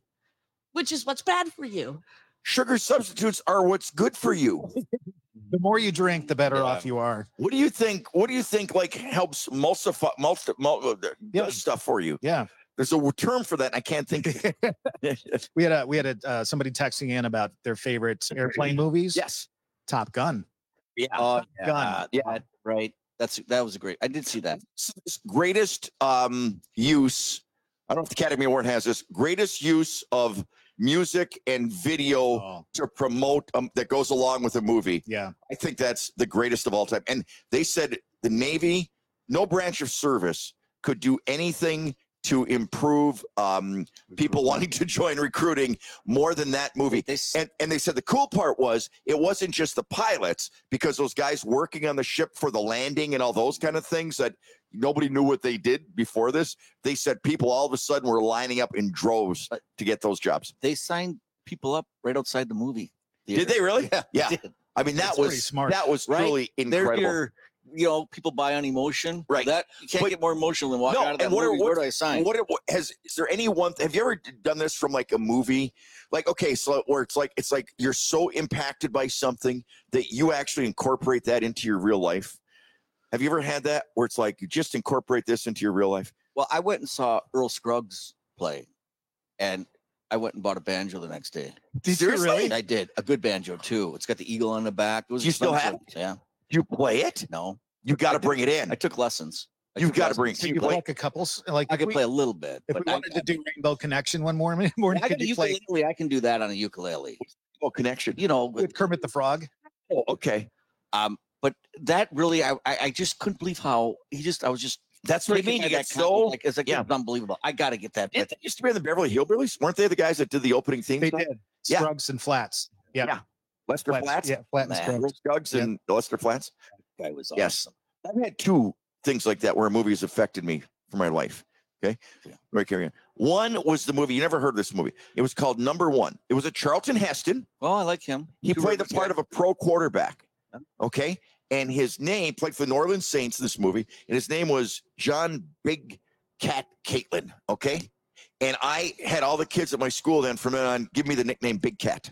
[SPEAKER 7] which is what's bad for you.
[SPEAKER 23] Sugar substitutes are what's good for you.
[SPEAKER 25] The more you drink, the better
[SPEAKER 24] Yeah.
[SPEAKER 23] uh,
[SPEAKER 25] off you are.
[SPEAKER 23] What do you think? What do you think? Like helps emulsify, multi, mul,
[SPEAKER 25] Yeah.
[SPEAKER 23] does stuff for you?
[SPEAKER 25] Yeah.
[SPEAKER 23] There's a term for that. And I can't think. of it.
[SPEAKER 25] We had a we had a uh, somebody texting in about their favorite airplane movies.
[SPEAKER 23] Yes.
[SPEAKER 25] Top Gun.
[SPEAKER 23] Yeah.
[SPEAKER 24] Oh,
[SPEAKER 25] Gun.
[SPEAKER 24] yeah, yeah, right. That's that was a great. I did see that.
[SPEAKER 23] This greatest um, use. I don't know if the Academy Award has this greatest use of music and video
[SPEAKER 25] Oh,
[SPEAKER 23] to promote um, that goes along with a movie.
[SPEAKER 25] yeah.
[SPEAKER 23] I think that's the greatest of all time. And they said the Navy, no branch of service could do anything to improve um, people wanting to join recruiting more than that movie.
[SPEAKER 24] They s-
[SPEAKER 23] And, and they said the cool part was it wasn't just the pilots, because those guys working on the ship for the landing and all those kind of things that nobody knew what they did before this. They said people all of a sudden were lining up in droves to get those jobs.
[SPEAKER 24] They signed people up right outside the movie.
[SPEAKER 23] Did they really?
[SPEAKER 24] Yeah.
[SPEAKER 23] Yeah.
[SPEAKER 24] they did.
[SPEAKER 23] I mean, that
[SPEAKER 25] That's pretty
[SPEAKER 23] was
[SPEAKER 25] smart.
[SPEAKER 23] that was
[SPEAKER 24] Right?
[SPEAKER 23] truly
[SPEAKER 24] They're
[SPEAKER 23] incredible.
[SPEAKER 24] your, you know, people buy on emotion.
[SPEAKER 23] Right.
[SPEAKER 24] That you can't
[SPEAKER 23] But-
[SPEAKER 24] get more emotional than walking
[SPEAKER 23] No,
[SPEAKER 24] out of that
[SPEAKER 23] and what are-
[SPEAKER 24] movie.
[SPEAKER 23] what-
[SPEAKER 24] Where do I sign?
[SPEAKER 23] What, what has is there any one? Have you ever done this from like a movie? Like okay, so where it's like it's like you're so impacted by something that you actually incorporate that into your real life. Have you ever had that where it's like you just incorporate this into your real life?
[SPEAKER 24] Well, I went and saw Earl Scruggs play, and I went and bought a banjo the next day.
[SPEAKER 25] Did you
[SPEAKER 23] Seriously?
[SPEAKER 25] really?
[SPEAKER 24] I did a good banjo too. It's got the eagle on the back. It was
[SPEAKER 23] You still have
[SPEAKER 24] expensive. Yeah.
[SPEAKER 23] You play it?
[SPEAKER 24] No,
[SPEAKER 23] You got to
[SPEAKER 24] I took-
[SPEAKER 23] bring it in.
[SPEAKER 24] I took lessons. I
[SPEAKER 23] You've
[SPEAKER 24] took
[SPEAKER 23] got to bring.
[SPEAKER 24] lessons.
[SPEAKER 25] So
[SPEAKER 23] Can
[SPEAKER 25] you
[SPEAKER 23] you play?
[SPEAKER 25] like a couple s- like
[SPEAKER 24] I
[SPEAKER 25] if
[SPEAKER 24] could
[SPEAKER 25] we,
[SPEAKER 24] play a little bit.
[SPEAKER 25] if
[SPEAKER 24] but
[SPEAKER 25] we
[SPEAKER 24] I-
[SPEAKER 25] wanted to do Rainbow Connection one morning, morning
[SPEAKER 24] I
[SPEAKER 25] could
[SPEAKER 24] got a
[SPEAKER 25] you play
[SPEAKER 24] ukulele. I can do that on a ukulele.
[SPEAKER 23] Oh, connection.
[SPEAKER 24] You know, with,
[SPEAKER 25] with Kermit the Frog?
[SPEAKER 23] Oh, okay.
[SPEAKER 24] um, but that really, I, I, I just couldn't believe how he just, I was just.
[SPEAKER 23] That's what I
[SPEAKER 24] taken
[SPEAKER 23] mean.
[SPEAKER 24] by
[SPEAKER 23] You
[SPEAKER 24] that
[SPEAKER 23] get
[SPEAKER 24] con-
[SPEAKER 23] so
[SPEAKER 24] like it's like
[SPEAKER 23] yeah.
[SPEAKER 24] it's unbelievable. I got to get that.
[SPEAKER 23] Didn't
[SPEAKER 24] that
[SPEAKER 23] they used to be in the Beverly Hillbillies? Weren't they the guys that did the opening theme?
[SPEAKER 25] They
[SPEAKER 23] song?
[SPEAKER 25] did.
[SPEAKER 23] Yeah.
[SPEAKER 25] Scruggs and Flats. Yeah.
[SPEAKER 23] Yeah. Lester
[SPEAKER 25] Flats.
[SPEAKER 23] Flats.
[SPEAKER 25] Yeah, Flat and
[SPEAKER 24] Nah.
[SPEAKER 25] Scruggs.
[SPEAKER 23] Earl Scruggs
[SPEAKER 25] Yeah.
[SPEAKER 23] and Lester Flats.
[SPEAKER 24] guy was
[SPEAKER 23] Yes.
[SPEAKER 24] awesome.
[SPEAKER 23] I've had two things like that where a movie has affected me for my life. Okay.
[SPEAKER 24] Yeah.
[SPEAKER 23] Right, carry on. One was the movie. You never heard of this movie. It was called Number One. It was a Charlton Heston.
[SPEAKER 24] Oh, I like him.
[SPEAKER 23] He
[SPEAKER 24] Two
[SPEAKER 23] played the
[SPEAKER 24] Rivers
[SPEAKER 23] part
[SPEAKER 24] guy.
[SPEAKER 23] of a pro quarterback.
[SPEAKER 24] Yeah.
[SPEAKER 23] Okay. And his name played for the New Orleans Saints in this movie. And his name was John Big Cat Caitlin. Okay. And I had all the kids at my school then from then on give me the nickname Big Cat.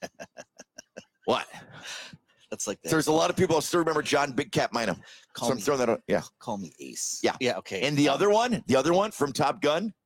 [SPEAKER 23] What?
[SPEAKER 24] That's like that.
[SPEAKER 23] There's a lot of people that still remember John Big Cat Minor.
[SPEAKER 24] Call
[SPEAKER 23] So I'm
[SPEAKER 24] me-
[SPEAKER 23] throwing that out. Yeah.
[SPEAKER 24] Call me Ace.
[SPEAKER 23] Yeah.
[SPEAKER 24] Yeah. Okay.
[SPEAKER 23] And the
[SPEAKER 24] Um,
[SPEAKER 23] other one, the other one from Top Gun,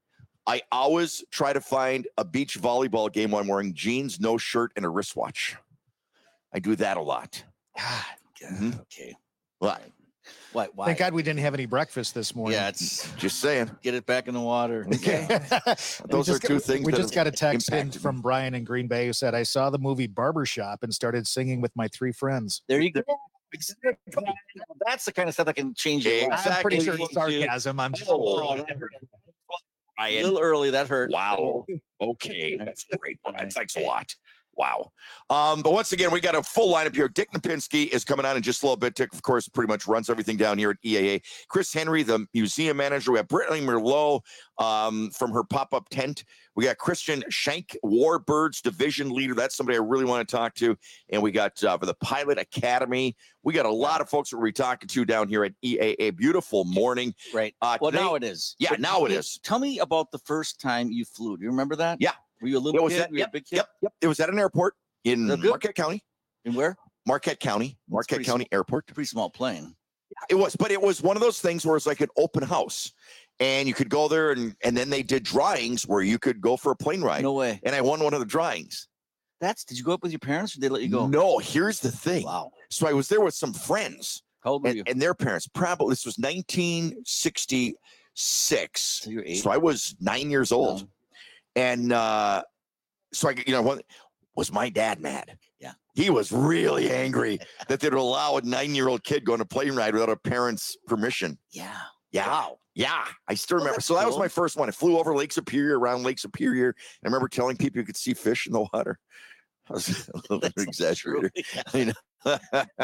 [SPEAKER 23] I always try to find a beach volleyball game when I'm wearing jeans, no shirt, and a wristwatch. I do that a lot.
[SPEAKER 24] God, okay.
[SPEAKER 23] Why?
[SPEAKER 24] Why? Why?
[SPEAKER 25] Thank God we didn't have any breakfast this morning.
[SPEAKER 24] Yeah, it's
[SPEAKER 23] just saying.
[SPEAKER 24] Get it back in the water.
[SPEAKER 23] Okay. Those
[SPEAKER 25] We
[SPEAKER 23] are
[SPEAKER 25] just
[SPEAKER 23] two
[SPEAKER 25] got,
[SPEAKER 23] things
[SPEAKER 25] We
[SPEAKER 23] that
[SPEAKER 25] just got a text in
[SPEAKER 23] impacted me.
[SPEAKER 25] from Brian in Green Bay who said, I saw the movie Barbershop and started singing with my three friends.
[SPEAKER 24] There you go. That's the kind of stuff that can change your life.
[SPEAKER 25] I'm pretty sure it's sarcasm. I'm just
[SPEAKER 23] Oh,
[SPEAKER 24] A little early. That hurt.
[SPEAKER 23] Wow. Okay. That's great. Thanks a lot. Wow. Um, but once again, we got a full lineup here. Dick Napinski is coming on in just a little bit. Dick, of course, pretty much runs everything down here at E A A. Chris Henry, the museum manager. We have Brittany Merlot um, from her pop-up tent. We got Christian Schenk, Warbirds division leader. That's somebody I really want to talk to. And we got uh, for the Pilot Academy. We got a lot of folks that we're talking to down here at E A A. Beautiful morning.
[SPEAKER 24] Right.
[SPEAKER 23] Uh,
[SPEAKER 24] Well,
[SPEAKER 23] today-
[SPEAKER 24] now it is.
[SPEAKER 23] Yeah,
[SPEAKER 24] But
[SPEAKER 23] now it
[SPEAKER 24] hey,
[SPEAKER 23] is.
[SPEAKER 24] Tell me about the first time you flew. Do you remember that?
[SPEAKER 23] Yeah.
[SPEAKER 24] Were you a little
[SPEAKER 23] It was
[SPEAKER 24] kid?
[SPEAKER 23] at-
[SPEAKER 24] Were you a
[SPEAKER 23] yep,
[SPEAKER 24] big kid?
[SPEAKER 23] Yep, yep. It was at an airport in
[SPEAKER 24] Is that good?
[SPEAKER 23] Marquette County.
[SPEAKER 24] In where?
[SPEAKER 23] Marquette County. Marquette
[SPEAKER 24] pretty
[SPEAKER 23] County Airport.
[SPEAKER 24] Pretty small plane.
[SPEAKER 23] It was, but it was one of those things where it's like an open house. And you could go there and, and then they did drawings where you could go for a plane ride.
[SPEAKER 24] No way.
[SPEAKER 23] And I won one of the drawings.
[SPEAKER 24] That's. Did you go up with your parents, or did they let you go?
[SPEAKER 23] No, here's the thing.
[SPEAKER 24] Wow.
[SPEAKER 23] So I was there with some friends.
[SPEAKER 24] How old were
[SPEAKER 23] and,
[SPEAKER 24] you?
[SPEAKER 23] and their parents. Probably this was nineteen sixty-six.
[SPEAKER 24] So you're eight.
[SPEAKER 23] So I was nine years old. And uh, so I, you know, one, was my dad mad?
[SPEAKER 24] Yeah.
[SPEAKER 23] He was really angry that they'd allow a nine-year-old kid go on a plane ride without a parent's permission.
[SPEAKER 24] Yeah.
[SPEAKER 23] Yeah.
[SPEAKER 24] Wow.
[SPEAKER 23] Yeah. I still remember.
[SPEAKER 24] that's
[SPEAKER 23] So that was
[SPEAKER 24] cool.
[SPEAKER 23] my first one. I flew over Lake Superior, around Lake Superior. And I remember telling people you could see fish in the water. I was a little bit exaggerated. I know.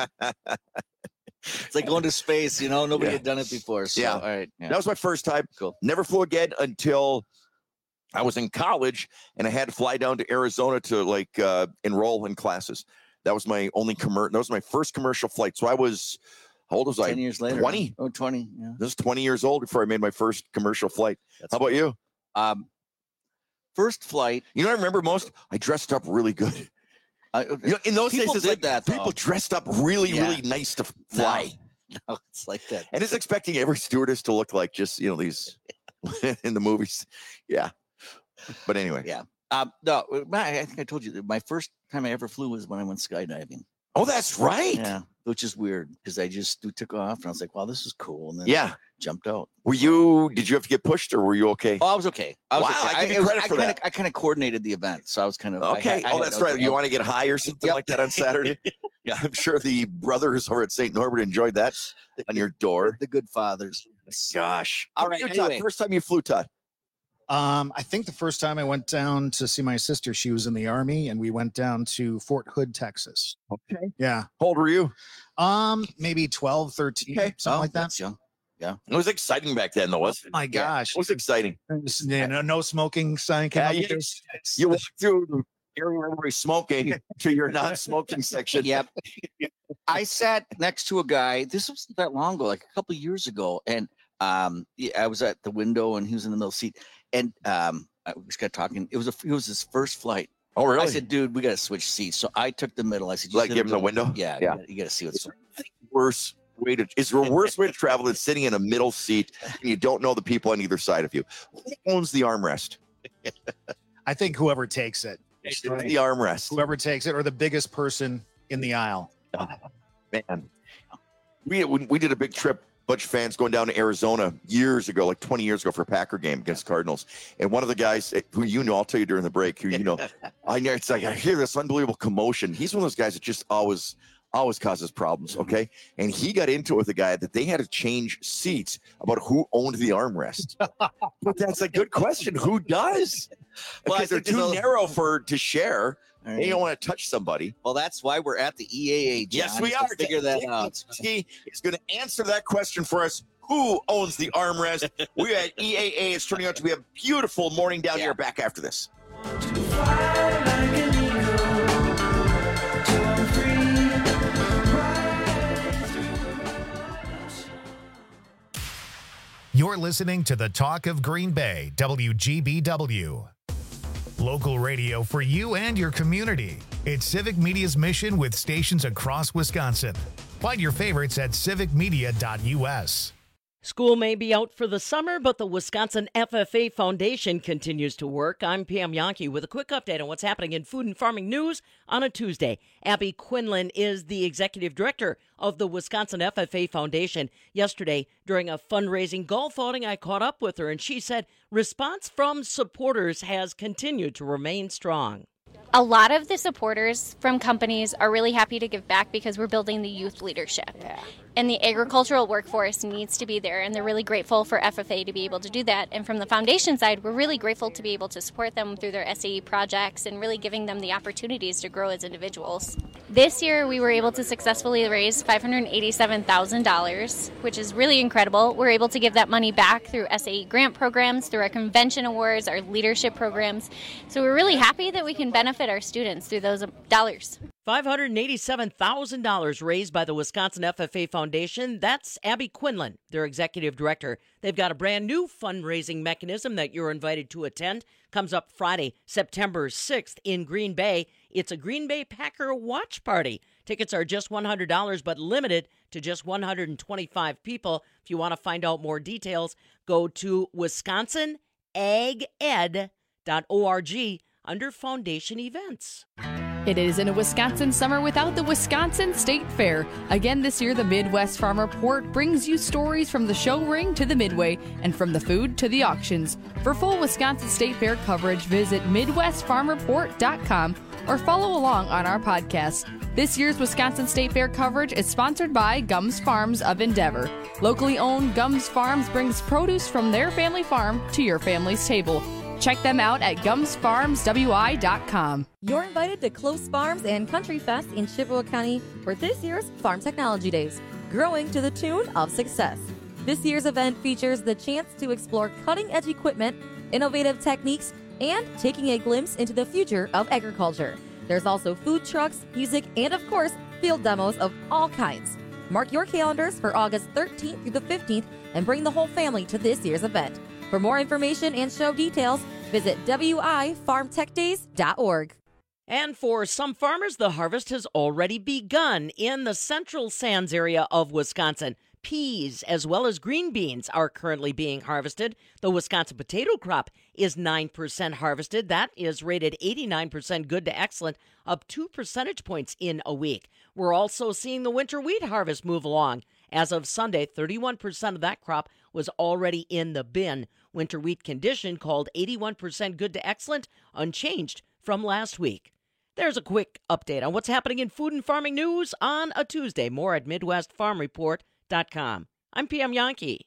[SPEAKER 24] It's like going to space. You know, nobody
[SPEAKER 23] Yeah.
[SPEAKER 24] had done it before. So,
[SPEAKER 23] Yeah.
[SPEAKER 24] All right. Yeah.
[SPEAKER 23] That was my first time.
[SPEAKER 24] Cool.
[SPEAKER 23] Never flew again until I was in college and I had to fly down to Arizona to like uh, enroll in classes. That was my only commercial. That was my first commercial flight. So I was, how old was I?
[SPEAKER 24] Ten years later.
[SPEAKER 23] twenty.
[SPEAKER 24] Oh, twenty. Yeah.
[SPEAKER 23] This is twenty years old before I made my first commercial flight.
[SPEAKER 24] That's
[SPEAKER 23] How about you?
[SPEAKER 24] Um, first flight.
[SPEAKER 23] You know what I remember most? I dressed up really good.
[SPEAKER 24] Uh,
[SPEAKER 23] You know, in those
[SPEAKER 24] people
[SPEAKER 23] days, it's
[SPEAKER 24] did
[SPEAKER 23] like
[SPEAKER 24] that.
[SPEAKER 23] people
[SPEAKER 24] though.
[SPEAKER 23] dressed up really,
[SPEAKER 24] Yeah.
[SPEAKER 23] really nice to fly.
[SPEAKER 24] No, it's like that.
[SPEAKER 23] And it's expecting every stewardess to look like just, you know, these in the movies. Yeah. But anyway.
[SPEAKER 24] Yeah. Um, no, I I think I told you that my first time I ever flew was when I went skydiving.
[SPEAKER 23] Oh, that's right.
[SPEAKER 24] Yeah, which is weird because I just took off and I was like, "Wow, this is cool," and then
[SPEAKER 23] Yeah.
[SPEAKER 24] jumped out.
[SPEAKER 23] Were you, did you have to get pushed or were you okay?
[SPEAKER 24] Oh, I was okay. I was
[SPEAKER 23] Wow,
[SPEAKER 24] okay.
[SPEAKER 23] I give you
[SPEAKER 24] it was-
[SPEAKER 23] credit
[SPEAKER 24] I
[SPEAKER 23] for
[SPEAKER 24] kinda,
[SPEAKER 23] that.
[SPEAKER 24] I kind of coordinated the event, so I was kind of I
[SPEAKER 23] Okay.
[SPEAKER 24] had- I
[SPEAKER 23] Oh,
[SPEAKER 24] had-
[SPEAKER 23] that's
[SPEAKER 24] I was-
[SPEAKER 23] right. You want to get high or something
[SPEAKER 24] Yep.
[SPEAKER 23] like that on Saturday? Yeah, I'm sure the brothers over at Saint Norbert enjoyed that on your door.
[SPEAKER 24] the good fathers.
[SPEAKER 23] Gosh.
[SPEAKER 24] All
[SPEAKER 23] How about
[SPEAKER 24] right,
[SPEAKER 23] you, Todd?
[SPEAKER 24] anyway.
[SPEAKER 23] First time you flew, Todd?
[SPEAKER 25] Um, I think the first time I went down to see my sister, she was in the army, and we went down to Fort Hood, Texas.
[SPEAKER 23] Okay.
[SPEAKER 25] Yeah.
[SPEAKER 23] How old were you?
[SPEAKER 25] Um, maybe twelve, thirteen,
[SPEAKER 23] Okay.
[SPEAKER 25] something
[SPEAKER 24] Oh,
[SPEAKER 25] like that.
[SPEAKER 24] That's young. Yeah.
[SPEAKER 23] It was exciting back then, though, wasn't it?
[SPEAKER 25] My gosh.
[SPEAKER 23] It was exciting.
[SPEAKER 25] Just, you know, no smoking sign came
[SPEAKER 23] Yeah,
[SPEAKER 25] up.
[SPEAKER 23] you,
[SPEAKER 25] There's-
[SPEAKER 23] you walk through the area where everybody's smoking to your non-smoking section.
[SPEAKER 24] Yep. I sat next to a guy. This wasn't that long ago, like a couple of years ago, and um, yeah, I was at the window and he was in the middle seat, and um, I just got talking. It was a it was his first flight.
[SPEAKER 23] Oh, really?
[SPEAKER 24] I said, "Dude, we got to switch seats." So I took the middle. I said, "You
[SPEAKER 23] Like
[SPEAKER 24] sit
[SPEAKER 23] give him
[SPEAKER 24] in
[SPEAKER 23] the window?
[SPEAKER 24] Yeah,
[SPEAKER 23] Yeah.
[SPEAKER 24] You got to see what's.
[SPEAKER 23] Worst way to is there a worse way to travel than sitting in a middle seat and you don't know the people on either side of you? Who owns the armrest?
[SPEAKER 25] I think whoever takes it,
[SPEAKER 23] The armrest.
[SPEAKER 25] whoever takes it, or the biggest person in the aisle.
[SPEAKER 23] Man, we we we did a big trip. Bunch of fans going down to Arizona years ago, like twenty years ago, for a Packer game against Cardinals. And one of the guys who you know, I'll tell you during the break, who you know, I know it's like I hear this unbelievable commotion. He's one of those guys that just always always causes problems. Okay, and he got into it with a guy that they had to change seats about who owned the armrest. But that's a good question. Who does?
[SPEAKER 24] Well, I
[SPEAKER 23] Because they're
[SPEAKER 24] think there's
[SPEAKER 23] too
[SPEAKER 24] a-
[SPEAKER 23] narrow for to share.
[SPEAKER 24] All
[SPEAKER 23] And you
[SPEAKER 24] right.
[SPEAKER 23] don't want to touch somebody.
[SPEAKER 24] Well, that's why we're at the E A A. John,
[SPEAKER 23] Yes, we
[SPEAKER 24] is to
[SPEAKER 23] are.
[SPEAKER 24] Figure that
[SPEAKER 23] Dick
[SPEAKER 24] out.
[SPEAKER 23] Napinski is going to answer that question for us. Who owns the armrest? We're at E A A. It's turning out to be a beautiful morning down
[SPEAKER 24] Yeah.
[SPEAKER 23] here. Back after this.
[SPEAKER 1] You're listening to the Talk of Green Bay, W G B W. Local radio for you and your community. It's Civic Media's mission with stations across Wisconsin. Find your favorites at civic media dot U S.
[SPEAKER 8] School may be out for the summer, but the Wisconsin F F A Foundation continues to work. I'm Pam Yankee with a quick update on what's happening in food and farming news on a Tuesday. Abby Quinlan is the executive director of the Wisconsin F F A Foundation. Yesterday, during a fundraising golf outing, I caught up with her, and she said response from supporters has continued to remain strong.
[SPEAKER 9] A lot of the supporters from companies are really happy to give back because we're building the youth leadership. Yeah. And the agricultural workforce needs to be there, and they're really grateful for F F A to be able to do that. And from the foundation side, we're really grateful to be able to support them through their S A E projects and really giving them the opportunities to grow as individuals. This year, we were able to successfully raise five hundred eighty-seven thousand dollars, which is really incredible. We're able to give that money back through S A E grant programs, through our convention awards, our leadership programs. So we're really happy that we can benefit our students through those dollars.
[SPEAKER 8] five hundred eighty-seven thousand dollars raised by the Wisconsin F F A Foundation. That's Abby Quinlan, their executive director. They've got a brand new fundraising mechanism that you're invited to attend. Comes up Friday, September sixth in Green Bay. It's a Green Bay Packer watch party. Tickets are just one hundred dollars, but limited to just one hundred twenty-five people. If you want to find out more details, go to wisconsin ag ed dot org under Foundation Events.
[SPEAKER 10] It isn't a Wisconsin summer without the Wisconsin State Fair. Again this year, the Midwest Farm Report brings you stories from the show ring to the Midway and from the food to the auctions. For full Wisconsin State Fair coverage, visit midwest farm report dot com or follow along on our podcast. This year's Wisconsin State Fair coverage is sponsored by Gums Farms of Endeavor. Locally owned Gums Farms brings produce from their family farm to your family's table. Check them out at gums farms w i dot com.
[SPEAKER 11] You're invited to Close Farms and Country Fest in Chippewa County for this year's Farm Technology Days, growing to the tune of success. This year's event features the chance to explore cutting-edge equipment, innovative techniques, and taking a glimpse into the future of agriculture. There's also food trucks, music, and of course, field demos of all kinds. Mark your calendars for August thirteenth through the fifteenth and bring the whole family to this year's event. For more information and show details, visit w i farm tech days dot org.
[SPEAKER 8] And for some farmers, the harvest has already begun in the central sands area of Wisconsin. Peas as well as green beans are currently being harvested. The Wisconsin potato crop is nine percent harvested. That is rated eighty-nine percent good to excellent, up two percentage points in a week. We're also seeing the winter wheat harvest move along. As of Sunday, thirty-one percent of that crop was already in the bin. Winter wheat condition called eighty-one percent good to excellent, unchanged from last week. There's a quick update on what's happening in food and farming news on a Tuesday. More at midwest farm report dot com. I'm Pam Yankee.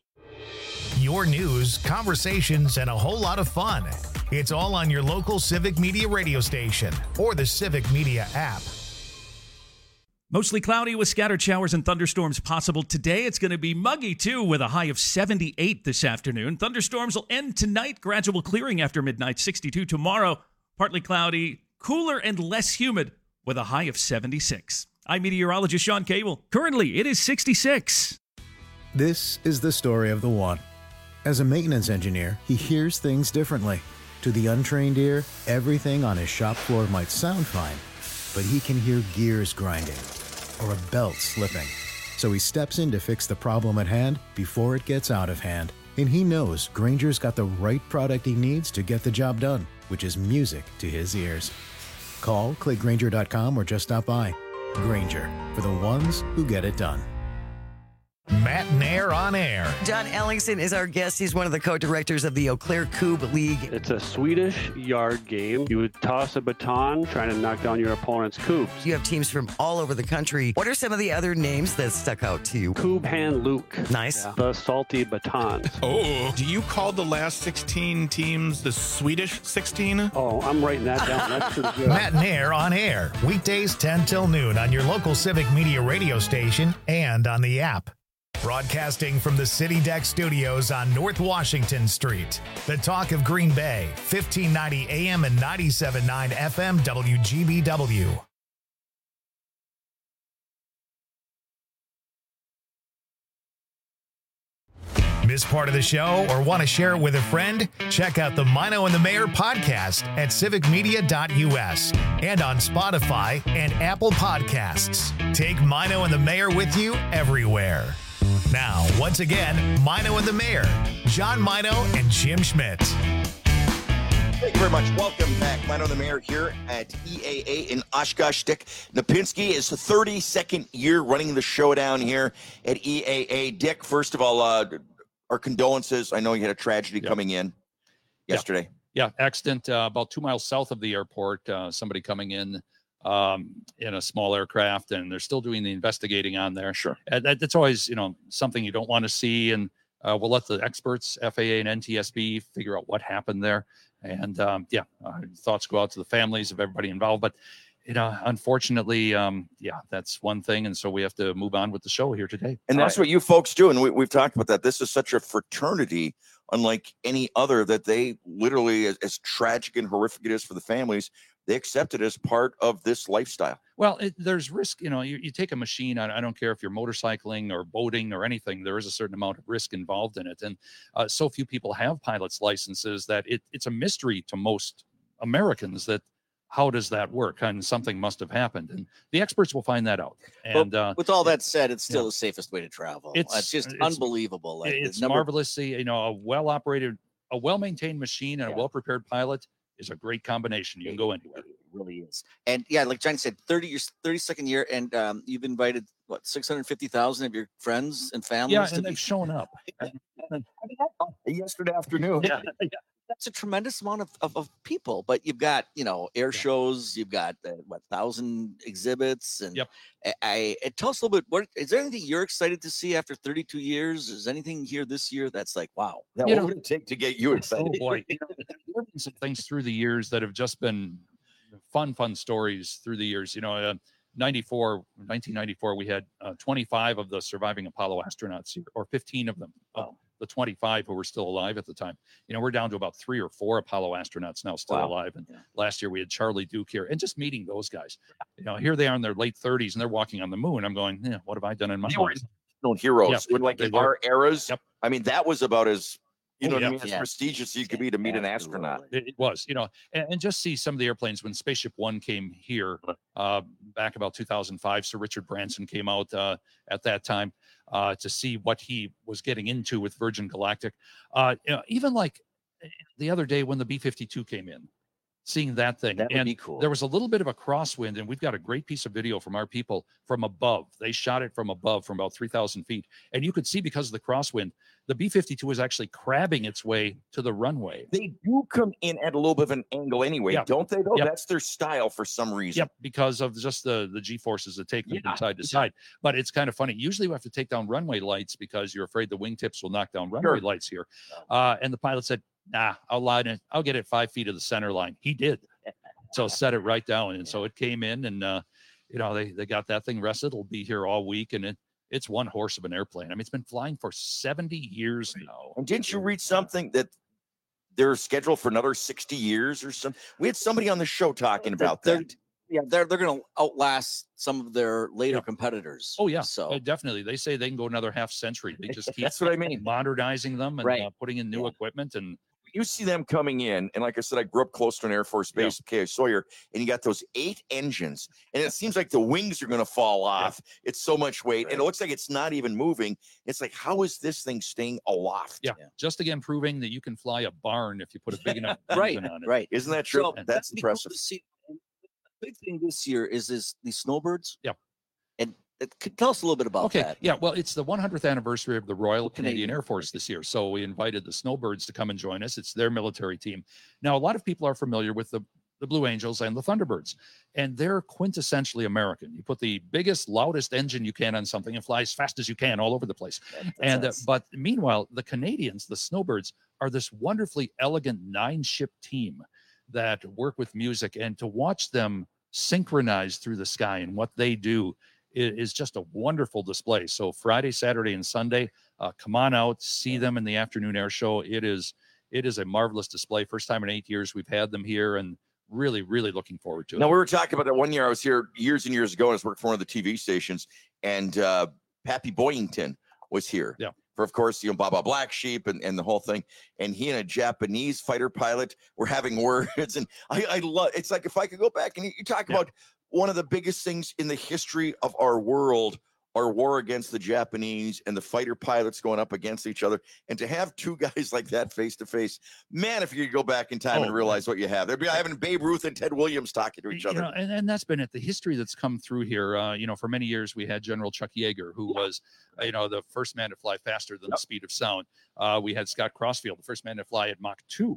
[SPEAKER 1] Your news, conversations, and a whole lot of fun. It's all on your local Civic Media radio station or the Civic Media app.
[SPEAKER 18] Mostly cloudy with scattered showers and thunderstorms possible today. It's going to be muggy, too, with a high of seventy-eight this afternoon. Thunderstorms will end tonight. Gradual clearing after midnight, sixty-two tomorrow. Partly cloudy, cooler and less humid with a high of seventy-six. I'm meteorologist Sean Cable. Currently, it is sixty-six.
[SPEAKER 12] This is the story of the one. As a maintenance engineer, he hears things differently. To the untrained ear, everything on his shop floor might sound fine, but he can hear gears grinding or a belt slipping. So he steps in to fix the problem at hand before it gets out of hand. And he knows Grainger's got the right product he needs to get the job done, which is music to his ears. Call, click Grainger dot com, or just stop by. Grainger, for the ones who get it done.
[SPEAKER 1] Matt Nair on air.
[SPEAKER 6] John Ellingson is our guest. He's one of the co-directors of the Eau Claire Cube League.
[SPEAKER 26] It's a Swedish yard game. You would toss a baton trying to knock down your opponent's cubes.
[SPEAKER 6] You have teams from all over the country. What are some of the other names that stuck out to you?
[SPEAKER 26] Cube Hand Luke.
[SPEAKER 6] Nice.
[SPEAKER 26] Yeah. The salty batons.
[SPEAKER 27] Oh, do you call the last sixteen teams the Swedish sixteen?
[SPEAKER 26] Oh, I'm writing that down. That's pretty good.
[SPEAKER 1] Matt Nair on air. Weekdays ten till noon on your local Civic Media radio station and on the app. Broadcasting from the City Deck Studios on North Washington Street. The talk of Green Bay, fifteen ninety A M and ninety-seven point nine F M W G B W. Miss part of the show or want to share it with a friend? Check out the Mino and the Mayor podcast at civic media dot u s and on Spotify and Apple Podcasts. Take Mino and the Mayor with you everywhere. Now, once again, Mino and the Mayor, John Mino and Jim Schmidt.
[SPEAKER 23] Thank you very much. Welcome back. Mino and the Mayor here at E A A in Oshkosh. Dick Napinski is the thirty-second year running the show down here at E A A. Dick, first of all, uh, our condolences. I know you had a tragedy
[SPEAKER 13] Yep.
[SPEAKER 23] coming in yesterday.
[SPEAKER 13] Yeah, accident uh, about two miles south of the airport. Uh, somebody coming in um, in a small aircraft, and they're still doing the investigating on there.
[SPEAKER 23] Sure.
[SPEAKER 13] And that, that's always, you know, something you don't want to see. And uh, we'll let the experts, F A A and N T S B, figure out what happened there. And um, yeah, uh, thoughts go out to the families of everybody involved. But, you know, unfortunately, um, yeah, that's one thing. And so we have to move on with the show here today.
[SPEAKER 23] And that's what you folks do. And we, we've talked about that. This is such a fraternity, unlike any other, that they literally, as, as tragic and horrific it is for the families, they accept it as part of this lifestyle.
[SPEAKER 13] Well, it, there's risk, you know, you, you take a machine, I, I don't care if you're motorcycling or boating or anything, there is a certain amount of risk involved in it. And uh, so few people have pilot's licenses that it, it's a mystery to most Americans that how does that work? And something must have happened. And the experts will find that out. And uh,
[SPEAKER 24] with all that said, it's still
[SPEAKER 13] yeah.
[SPEAKER 24] the safest way to travel.
[SPEAKER 13] It's-
[SPEAKER 24] It's, just
[SPEAKER 13] it's-
[SPEAKER 24] unbelievable. Like, the
[SPEAKER 13] it's
[SPEAKER 24] number-
[SPEAKER 13] marvelously, you know, a well-operated, a well-maintained machine and a well-prepared pilot is a great combination. You can go anywhere.
[SPEAKER 24] really is. And yeah, like Johnny said, thirty years, thirty-second year, and um, you've invited what six hundred fifty thousand of your friends and families.
[SPEAKER 13] Yeah,
[SPEAKER 24] to
[SPEAKER 13] and
[SPEAKER 24] be-
[SPEAKER 13] they've shown up.
[SPEAKER 23] Yesterday afternoon.
[SPEAKER 13] Yeah, yeah.
[SPEAKER 24] That's a tremendous amount of, of, of people. But you've got, you know, air shows, you've got uh, what thousand exhibits, and
[SPEAKER 13] yep.
[SPEAKER 24] I, I and tell us a little bit. What is there anything you're excited to see after thirty-two years? Is anything here this year that's like, wow?
[SPEAKER 23] Now,
[SPEAKER 13] You
[SPEAKER 23] what
[SPEAKER 13] know-
[SPEAKER 23] would it take to get you excited?
[SPEAKER 13] Oh boy, you know, there have been some things through the years that have just been fun, fun stories through the years. You know, uh, ninety-four, nineteen ninety-four, we had uh, twenty-five of the surviving Apollo astronauts here, or fifteen of them. Of the twenty-five who were still alive at the time. You know, we're down to about three or four Apollo astronauts now still
[SPEAKER 24] Wow.
[SPEAKER 13] alive. And last year we had Charlie Duke here, and just meeting those guys. You know, here they are in their late thirties and they're walking on the moon. I'm going, yeah, what have I done in my
[SPEAKER 23] They were
[SPEAKER 13] life?
[SPEAKER 23] national heroes.
[SPEAKER 13] Yeah,
[SPEAKER 23] When, like
[SPEAKER 13] they
[SPEAKER 23] in
[SPEAKER 13] were.
[SPEAKER 23] our eras,
[SPEAKER 13] Yep.
[SPEAKER 23] I mean, that was about as you know
[SPEAKER 13] Oh,
[SPEAKER 23] what I
[SPEAKER 13] yeah.
[SPEAKER 23] mean, as
[SPEAKER 13] Yeah.
[SPEAKER 23] prestigious as you could be to meet an astronaut.
[SPEAKER 13] It, it was, you know, and, and just see some of the airplanes when Spaceship One came here uh, back about two thousand five. Sir Richard Branson came out uh, at that time uh, to see what he was getting into with Virgin Galactic. Uh, you know, even like the other day when the B fifty-two came in, seeing that thing.
[SPEAKER 24] That would
[SPEAKER 13] and
[SPEAKER 24] be cool.
[SPEAKER 13] There was a little bit of a crosswind, and we've got a great piece of video from our people from above. They shot it from above from about three thousand feet. And you could see because of the crosswind, the B fifty-two was actually crabbing its way to the runway.
[SPEAKER 23] They do come in at a little bit of an angle anyway,
[SPEAKER 13] Yeah.
[SPEAKER 23] don't they? Though
[SPEAKER 13] Yep.
[SPEAKER 23] that's their style for some reason.
[SPEAKER 13] Yep, because of just the the G forces that take them from side to side. But it's kind of funny. Usually we have to take down runway lights because you're afraid the wingtips will knock down runway
[SPEAKER 23] Sure.
[SPEAKER 13] lights here. Uh, and the pilot said, "Nah, I'll line it. I'll get it five feet of the center line." He did. So set it right down, and so it came in, and uh, you know they they got that thing rested. It'll be here all week, and it it's one horse of an airplane. I mean, it's been flying for seventy years now.
[SPEAKER 23] And didn't you read something that they're scheduled for another sixty years or something? We had somebody on the show talking about
[SPEAKER 24] They're-
[SPEAKER 23] that.
[SPEAKER 24] Yeah, they're they're going to outlast some of their later competitors.
[SPEAKER 13] Oh yeah,
[SPEAKER 24] So
[SPEAKER 13] uh, definitely. They say they can go another half century. They just keep
[SPEAKER 23] That's what I mean.
[SPEAKER 13] modernizing them and
[SPEAKER 23] Right.
[SPEAKER 13] uh, putting in new equipment and.
[SPEAKER 23] You see them coming in, and like I said, I grew up close to an Air Force base, K I Sawyer, and you got those eight engines, and it seems like the wings are going to fall off. It's so much weight, and it looks like it's not even moving. It's like, how is this thing staying aloft?
[SPEAKER 13] Yeah, just again proving that you can fly a barn if you put a big enough
[SPEAKER 24] Right,
[SPEAKER 13] engine on it.
[SPEAKER 24] right.
[SPEAKER 23] Isn't that true?
[SPEAKER 24] So
[SPEAKER 23] That's
[SPEAKER 24] that'd be cool
[SPEAKER 23] impressive.
[SPEAKER 24] to see. And the big thing this year is this these snowbirds.
[SPEAKER 13] Yeah.
[SPEAKER 24] And it, could tell us a little bit about
[SPEAKER 13] Okay,
[SPEAKER 24] that.
[SPEAKER 13] yeah, well, it's the one hundredth anniversary of the Royal Canadian,
[SPEAKER 24] Canadian
[SPEAKER 13] Air Force this year, so we invited the Snowbirds to come and join us. It's their military team. Now, a lot of people are familiar with the the Blue Angels and the Thunderbirds, and they're quintessentially American. You put the biggest, loudest engine you can on something and fly as fast as you can all over the place. And uh,
[SPEAKER 24] us.
[SPEAKER 13] but meanwhile, the Canadians, the Snowbirds, are this wonderfully elegant nine-ship team that work with music, and to watch them synchronize through the sky and what they do i- is just a wonderful display. So Friday, Saturday, and Sunday, uh, come on out, see them in the afternoon air show. It is it is a marvelous display. First time in eight years we've had them here, and really, really looking forward to it.
[SPEAKER 23] Now, we were talking about that one year I was here years and years ago, and I was working for one of the T V stations, and uh, Pappy Boyington was here.
[SPEAKER 13] Yeah.
[SPEAKER 23] For, of course, you know, Baba Black Sheep and, and the whole thing. And he and a Japanese fighter pilot were having words. And I, I love it's like if I could go back and you, you talk
[SPEAKER 13] Yeah.
[SPEAKER 23] about one of the biggest things in the history of our world our war against the Japanese and the fighter pilots going up against each other. And to have two guys like that face to face, man, if you could go back in time
[SPEAKER 13] Oh,
[SPEAKER 23] and realize what you have, they'd be having Babe Ruth and Ted Williams talking to each
[SPEAKER 13] You
[SPEAKER 23] other.
[SPEAKER 13] know, and, and that's been it. The history that's come through here. Uh, you know, for many years we had General Chuck Yeager, who was, uh, you know, the first man to fly faster than the speed of sound. Uh, we had Scott Crossfield, the first man to fly at Mach two.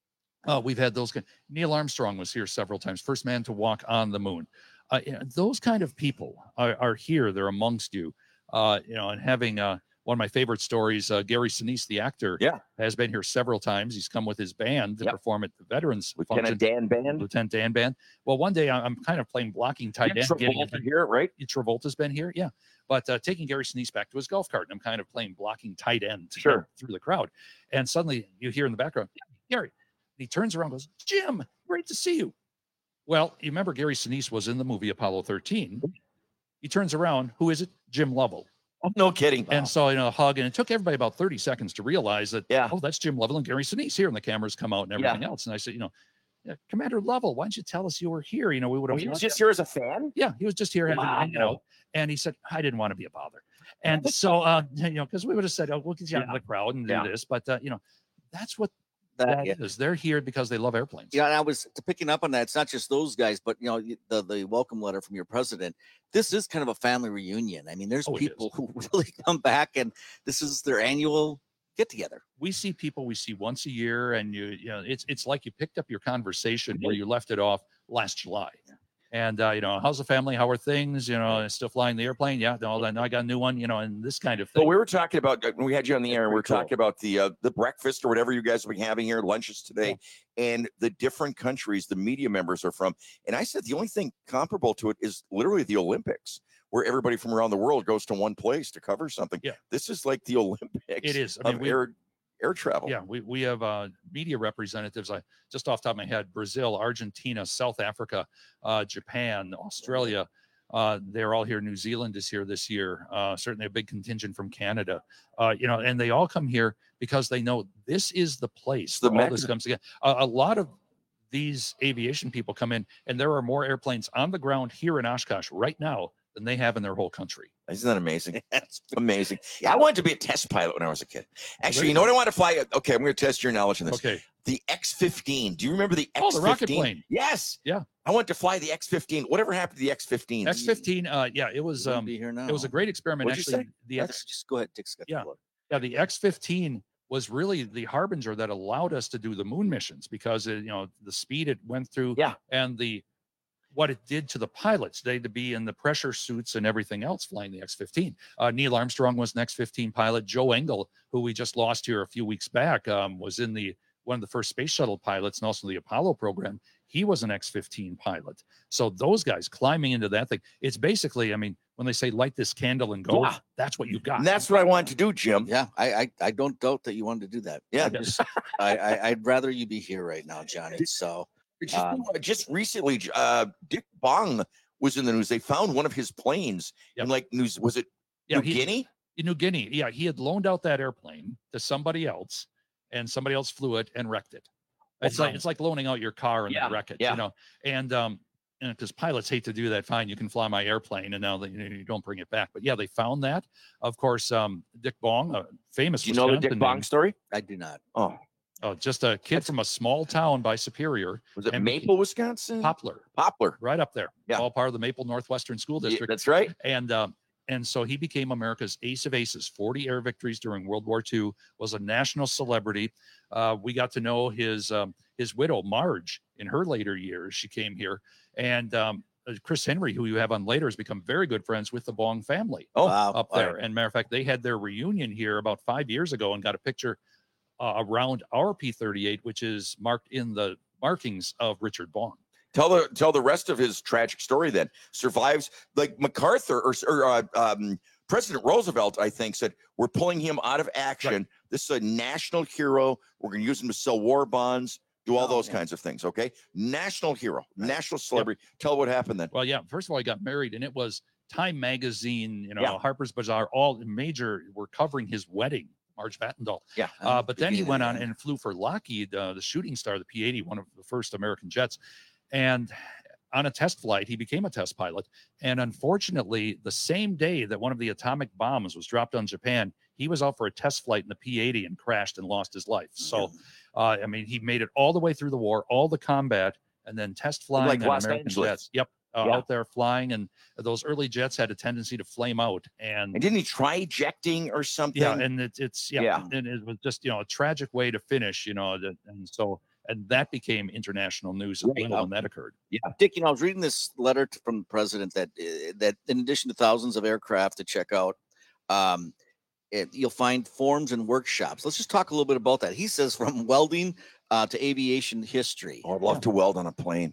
[SPEAKER 13] Uh, we've had those. Neil Armstrong was here several times, first man to walk on the moon. Uh, you know, those kind of people are, are here. They're amongst you. Uh, you know, and having uh, one of my favorite stories, uh, Gary Sinise, the actor,
[SPEAKER 23] yeah.
[SPEAKER 13] has been here several times. He's come with his band to
[SPEAKER 23] Yep.
[SPEAKER 13] perform at the Veterans
[SPEAKER 23] Lieutenant
[SPEAKER 13] function.
[SPEAKER 23] Dan Band.
[SPEAKER 13] Lieutenant Dan Band. Well, one day I- I'm kind of playing blocking tight
[SPEAKER 23] Yeah,
[SPEAKER 13] end. getting
[SPEAKER 23] Travolta
[SPEAKER 13] into-
[SPEAKER 23] here, right?
[SPEAKER 13] Travolta's been here, yeah. But uh, taking Gary Sinise back to his golf cart, and I'm kind of playing blocking tight end to
[SPEAKER 23] Sure.
[SPEAKER 13] get through the crowd. And suddenly you hear in the background, Gary. He turns around and goes, Jim, great to see you. Well, you remember Gary Sinise was in the movie Apollo thirteen. He turns around. Who is it? Jim Lovell.
[SPEAKER 23] Oh, no kidding.
[SPEAKER 13] And so, you know, a hug. And it took everybody about thirty seconds to realize that,
[SPEAKER 23] yeah.
[SPEAKER 13] oh, that's Jim Lovell and Gary Sinise here. And the cameras come out and everything
[SPEAKER 23] Yeah.
[SPEAKER 13] else. And I said, you know, "Yeah, Commander Lovell, why didn't you tell us you were here? You know, we would have.
[SPEAKER 23] Oh, he was just here as a fan?
[SPEAKER 13] Yeah, he was just here. having-
[SPEAKER 23] Wow.
[SPEAKER 13] You know, and he said, I didn't want to be a bother. And so, uh, you know, because we would have said, oh, we'll get you out of the crowd and do
[SPEAKER 24] Yeah.
[SPEAKER 13] this. But, uh, you know, that's what
[SPEAKER 24] That-
[SPEAKER 13] that
[SPEAKER 24] yeah.
[SPEAKER 13] is. They're here because they love airplanes.
[SPEAKER 24] Yeah, and I was to picking up on that. It's not just those guys, but you know, y- the the welcome letter from your president. This is kind of a family reunion. I mean, there's
[SPEAKER 13] Oh, it is.
[SPEAKER 24] people who really come back, and this is their annual get together.
[SPEAKER 13] We see people we see once a year, and you, you know, it's it's like you picked up your conversation where you left it off last July. And uh, you know, how's the family? How are things? You know, still flying the airplane? Yeah, no, then I got a new one. You know, and this kind of thing.
[SPEAKER 23] Well, we were talking about when we had you on the air, and we were talking about the uh, the breakfast or whatever you guys will be having here, lunches today, and the different countries the media members are from. And I said the only thing comparable to it is literally the Olympics, where everybody from around the world goes to one place to cover something.
[SPEAKER 13] Yeah,
[SPEAKER 23] this is like the Olympics.
[SPEAKER 13] It is.
[SPEAKER 23] of
[SPEAKER 13] we-
[SPEAKER 23] air air travel.
[SPEAKER 13] Yeah, we, we have uh, media representatives. I just off the top of my head: Brazil, Argentina, South Africa, uh, Japan, Australia. Uh, they're all here. New Zealand is here this year. Uh, certainly a big contingent from Canada. Uh, you know, and they all come here because they know this is the place
[SPEAKER 23] the
[SPEAKER 13] where all this
[SPEAKER 23] Mecca.
[SPEAKER 13] comes together. A, a lot of these aviation people come in, and there are more airplanes on the ground here in Oshkosh right now than they have in their whole country.
[SPEAKER 23] Isn't that amazing? That's amazing. Yeah, I wanted to be a test pilot when I was a kid. Actually, you know what I want to fly? Okay, I'm going to test your knowledge on this.
[SPEAKER 13] Okay.
[SPEAKER 23] The X fifteen. Do you remember the X
[SPEAKER 13] Oh,
[SPEAKER 23] fifteen?
[SPEAKER 13] the rocket plane.
[SPEAKER 23] Yes.
[SPEAKER 13] Yeah.
[SPEAKER 23] I wanted to fly the X fifteen. Whatever happened to the X fifteen?
[SPEAKER 13] X fifteen, uh, yeah, it was um,
[SPEAKER 24] be here now.
[SPEAKER 13] it was a great experiment.
[SPEAKER 23] What'd you
[SPEAKER 13] Actually,
[SPEAKER 23] say?
[SPEAKER 13] the X,
[SPEAKER 24] Just go ahead, Dick's got the
[SPEAKER 13] yeah,
[SPEAKER 24] floor.
[SPEAKER 13] yeah, the X fifteen was really the harbinger that allowed us to do the moon missions because it, you know the speed it went through,
[SPEAKER 23] yeah,
[SPEAKER 13] and the what it did to the pilots. They had to be in the pressure suits and everything else flying the X fifteen. Uh, Neil Armstrong was an X fifteen pilot. Joe Engel, who we just lost here a few weeks back, um, was in the one of the first space shuttle pilots and also the Apollo program. He was an X fifteen pilot. So those guys climbing into that thing, it's basically, I mean, when they say light this candle and go,
[SPEAKER 23] Yeah.
[SPEAKER 13] that's what you got.
[SPEAKER 23] And that's what I wanted to do, Jim.
[SPEAKER 24] Yeah, I, I I don't doubt that you wanted to do that.
[SPEAKER 23] Yeah.
[SPEAKER 24] I just, I, I I'd rather you be here right now, Johnny. So
[SPEAKER 23] Just,
[SPEAKER 24] um,
[SPEAKER 23] just recently, uh, Dick Bong was in the news. They found one of his planes in like news. Was it New
[SPEAKER 13] he-
[SPEAKER 23] Guinea?
[SPEAKER 13] In New Guinea. Yeah, he had loaned out that airplane to somebody else, and somebody else flew it and wrecked it. It's like it's like loaning out your car and
[SPEAKER 23] Yeah,
[SPEAKER 13] then wreck it,
[SPEAKER 23] yeah.
[SPEAKER 13] you know. And um, and because pilots hate to do that. Fine, you can fly my airplane, and now they, you, know, you don't bring it back. But yeah, they found that. Of course, um, Dick Bong, a famous.
[SPEAKER 23] Do you know the Dick
[SPEAKER 13] Wisconsin
[SPEAKER 23] Bong
[SPEAKER 13] name.
[SPEAKER 23] story?
[SPEAKER 24] I do not.
[SPEAKER 23] Oh,
[SPEAKER 13] Oh, just a kid from a small town by Superior.
[SPEAKER 23] Was it
[SPEAKER 13] and
[SPEAKER 23] Maple, Wisconsin?
[SPEAKER 13] Poplar.
[SPEAKER 23] Poplar.
[SPEAKER 13] Right up there.
[SPEAKER 23] Yeah.
[SPEAKER 13] All part of the Maple Northwestern School
[SPEAKER 23] Yeah,
[SPEAKER 13] District.
[SPEAKER 23] that's right.
[SPEAKER 13] And um, and so he became America's ace of aces. forty air victories during World War Two. Was a national celebrity. Uh, we got to know his um, his widow Marge in her later years. She came here, and um, uh, Chris Henry, who you have on later, has become very good friends with the Bong family.
[SPEAKER 23] Oh,
[SPEAKER 24] wow.
[SPEAKER 13] up
[SPEAKER 24] All
[SPEAKER 13] there.
[SPEAKER 24] right.
[SPEAKER 13] And matter of fact, they had their reunion here about five years ago and got a picture uh, around our P thirty-eight, which is marked in the markings of Richard Bong.
[SPEAKER 23] Tell the tell the rest of his tragic story. Then survives like MacArthur or, or uh, um, President Roosevelt, I think, said we're pulling him out of action. This is a national hero. We're going to use him to sell war bonds, do all
[SPEAKER 24] Oh,
[SPEAKER 23] those
[SPEAKER 24] man.
[SPEAKER 23] kinds of things. Okay, national hero, national celebrity. Tell what happened then.
[SPEAKER 13] Well, yeah. First of all, he got married, and it was Time Magazine, you know,
[SPEAKER 23] Yeah.
[SPEAKER 13] Harper's Bazaar, all major were covering his wedding, Marge Vattendahl.
[SPEAKER 23] Yeah.
[SPEAKER 13] Uh, but then he
[SPEAKER 24] beginning
[SPEAKER 13] went
[SPEAKER 24] of
[SPEAKER 13] on
[SPEAKER 24] that.
[SPEAKER 13] and flew for Lockheed, uh, the shooting star, the P eighty, one of the first American jets. And on a test flight. He became a test pilot. And unfortunately, the same day that one of the atomic bombs was dropped on Japan, he was out for a test flight in the P eighty and crashed and lost his life. So, uh, I mean, he made it all the way through the war, all the combat, and then test flying
[SPEAKER 23] Like
[SPEAKER 13] on
[SPEAKER 23] Los
[SPEAKER 13] American
[SPEAKER 23] Angeles.
[SPEAKER 13] jets. Yep. Uh,
[SPEAKER 23] Yeah.
[SPEAKER 13] Out there flying, and those early jets had a tendency to flame out. And,
[SPEAKER 23] And didn't he try ejecting or something?
[SPEAKER 13] yeah, and it, it's yeah,
[SPEAKER 23] Yeah.
[SPEAKER 13] and it was just you know a tragic way to finish. You know, that- and so and that became international news as
[SPEAKER 24] Right.
[SPEAKER 13] well when that occurred.
[SPEAKER 24] Yeah, Dick, you know, I was reading this letter t- from the president that uh, that in addition to thousands of aircraft to check out, um, it, you'll find forums and workshops. Let's just talk a little bit about that. He says from welding uh, to aviation history.
[SPEAKER 23] Oh, I'd love to weld on a plane.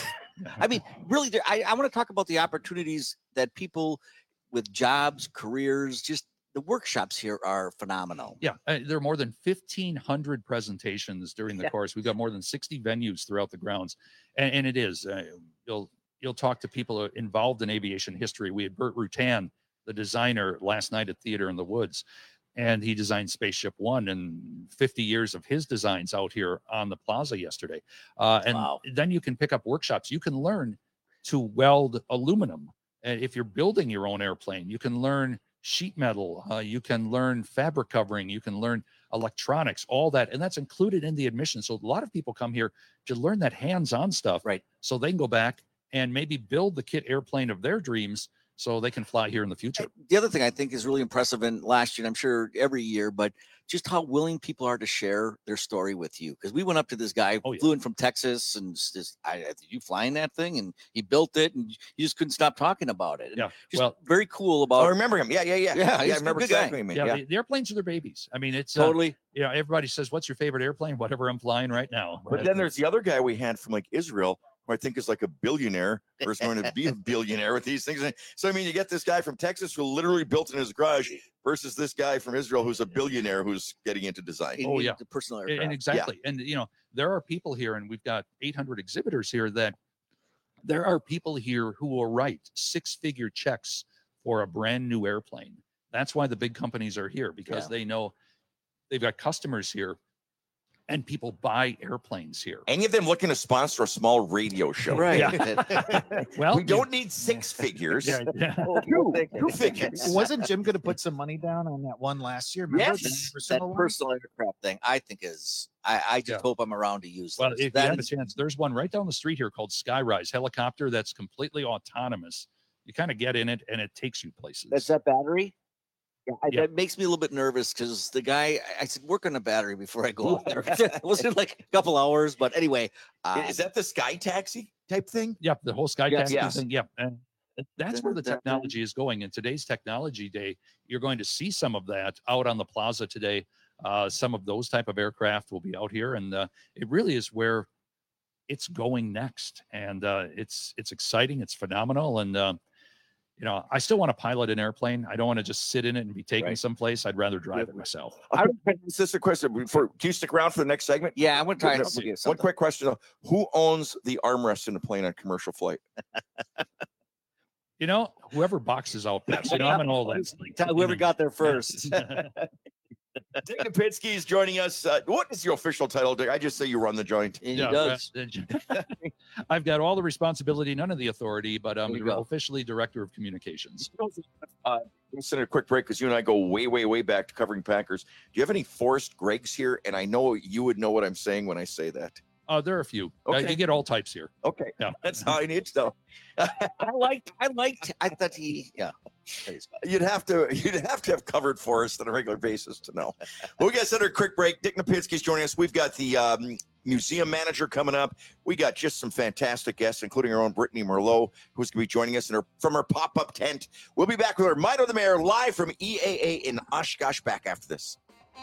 [SPEAKER 24] I mean, really, there, I, I want to talk about the opportunities that people with jobs, careers, just the workshops here are phenomenal.
[SPEAKER 13] Yeah, uh, there are more than fifteen hundred presentations during the
[SPEAKER 24] Yeah.
[SPEAKER 13] course. We've got more than sixty venues throughout the grounds, and, and it is. Uh, you'll you'll talk to people involved in aviation history. We had Burt Rutan, the designer, last night at Theater in the Woods, and he designed Spaceship One, and fifty years of his designs out here on the plaza yesterday. Uh, and
[SPEAKER 24] Wow.
[SPEAKER 13] then you can pick up workshops. You can learn to weld aluminum. And if you're building your own airplane, you can learn sheet metal. Uh, you can learn fabric covering. You can learn electronics, all that. And that's included in the admission. So a lot of people come here to learn that hands-on stuff.
[SPEAKER 24] Right.
[SPEAKER 13] So they can go back and maybe build the kit airplane of their dreams so they can fly here in the future.
[SPEAKER 24] The other thing I think is really impressive, and last year, and I'm sure every year, but just how willing people are to share their story with you. Because we went up to this guy,
[SPEAKER 13] Oh, yeah.
[SPEAKER 24] flew in from Texas, and s- just, I, I- did you flying that thing? And he built it, and you just couldn't stop talking about it. And
[SPEAKER 13] Yeah,
[SPEAKER 24] just
[SPEAKER 13] well-
[SPEAKER 24] very cool
[SPEAKER 23] Oh,
[SPEAKER 24] about.
[SPEAKER 23] I remember him. Yeah, yeah, yeah.
[SPEAKER 24] Yeah, he's
[SPEAKER 23] I
[SPEAKER 24] a
[SPEAKER 23] remember
[SPEAKER 24] good guy.
[SPEAKER 23] exactly. what you mean.
[SPEAKER 13] Yeah,
[SPEAKER 23] Yeah.
[SPEAKER 13] The, the airplanes are their babies. I mean, it's uh,
[SPEAKER 24] Totally.
[SPEAKER 13] you know, everybody says, "What's your favorite airplane?" Whatever I'm flying right now.
[SPEAKER 23] But then there's the other guy we had from like Israel, who I think is like a billionaire or is going to be a billionaire with these things. So, I mean, you get this guy from Texas who literally built in his garage versus this guy from Israel who's a billionaire who's getting into design.
[SPEAKER 13] Oh, yeah.
[SPEAKER 24] The personal
[SPEAKER 13] And-
[SPEAKER 24] aircraft.
[SPEAKER 13] and exactly, and you know, there are people here, and we've got eight hundred exhibitors here. That there are people here who will write six-figure checks for a brand new airplane. That's why the big companies are here, because
[SPEAKER 24] Yeah.
[SPEAKER 13] they know they've got customers here, and people buy airplanes here.
[SPEAKER 23] Any of them looking to sponsor a small radio show.
[SPEAKER 24] Right.
[SPEAKER 13] Well,
[SPEAKER 23] we don't need six figures.
[SPEAKER 13] Yeah, yeah.
[SPEAKER 23] Two, two figures.
[SPEAKER 25] Wasn't Jim going to put some money down on that one last year? Remember the
[SPEAKER 24] Yes, that
[SPEAKER 25] personal one?
[SPEAKER 24] personal aircraft thing, I think is. I, I just
[SPEAKER 13] Yeah.
[SPEAKER 24] hope I'm around to use.
[SPEAKER 13] Well,
[SPEAKER 24] those.
[SPEAKER 13] if you
[SPEAKER 24] That
[SPEAKER 13] have a
[SPEAKER 24] is-
[SPEAKER 13] chance, there's one right down the street here called Skyrise helicopter that's completely autonomous. You kind of get in it, and it takes you places.
[SPEAKER 24] That's that battery. Yeah, I,
[SPEAKER 13] Yeah.
[SPEAKER 24] that makes me a little bit nervous because the guy. I- I said work on the battery before I go out there. It wasn't like a couple hours, but anyway. Uh,
[SPEAKER 23] Is that the Sky Taxi type thing?
[SPEAKER 13] Yep, the whole sky
[SPEAKER 24] Yes,
[SPEAKER 13] taxi
[SPEAKER 24] yes.
[SPEAKER 13] thing. Yep, and that's where the
[SPEAKER 24] Dun, dun, dun.
[SPEAKER 13] technology is going. In today's technology day, you're going to see some of that out on the plaza today. Uh, some of those type of aircraft will be out here, and uh, it really is where it's going next. And uh, it's it's exciting. It's phenomenal. And uh, you know, I still want to pilot an airplane. I don't want to just sit in it and be taken
[SPEAKER 24] Right.
[SPEAKER 13] someplace. I'd rather drive it myself.
[SPEAKER 23] I is this a question before? Can you stick around for the next segment?
[SPEAKER 24] Yeah, I'm gonna try
[SPEAKER 23] Okay,
[SPEAKER 24] to get
[SPEAKER 23] One
[SPEAKER 24] something.
[SPEAKER 23] quick question though: who owns the armrest in a plane on commercial flight?
[SPEAKER 13] You know, whoever boxes out best. You know, I'm an old athlete.
[SPEAKER 24] Whoever got there first.
[SPEAKER 23] Dick Napinski is joining us. Uh, what is your official title, Dick? I just say you run the joint.
[SPEAKER 24] And
[SPEAKER 13] Yeah,
[SPEAKER 24] he does.
[SPEAKER 13] uh, I've got all the responsibility, none of the authority, but I'm
[SPEAKER 24] There you go.
[SPEAKER 13] officially director of communications.
[SPEAKER 23] Uh, let's send a quick break because you and I go way, way, way back to covering Packers. Do you have any Forrest Greggs here? And I know you would know what I'm saying when I say that.
[SPEAKER 13] Uh, there are a few. Uh,
[SPEAKER 23] Okay.
[SPEAKER 13] you get all types here.
[SPEAKER 23] Okay,
[SPEAKER 13] Yeah.
[SPEAKER 23] that's all I need to know.
[SPEAKER 24] I liked. I liked. I thought he. Yeah. Anyways,
[SPEAKER 23] You'd have to you'd have to have covered Forrest on a regular basis to know. Well, we got to send her a quick break. Dick Napinski's joining us. We've got the um, museum manager coming up. We got just some fantastic guests, including our own Brittany Merlot, who's going to be joining us in her from her pop-up tent. We'll be back with her Mind of the Mayor live from E A A in Oshkosh. Back after this.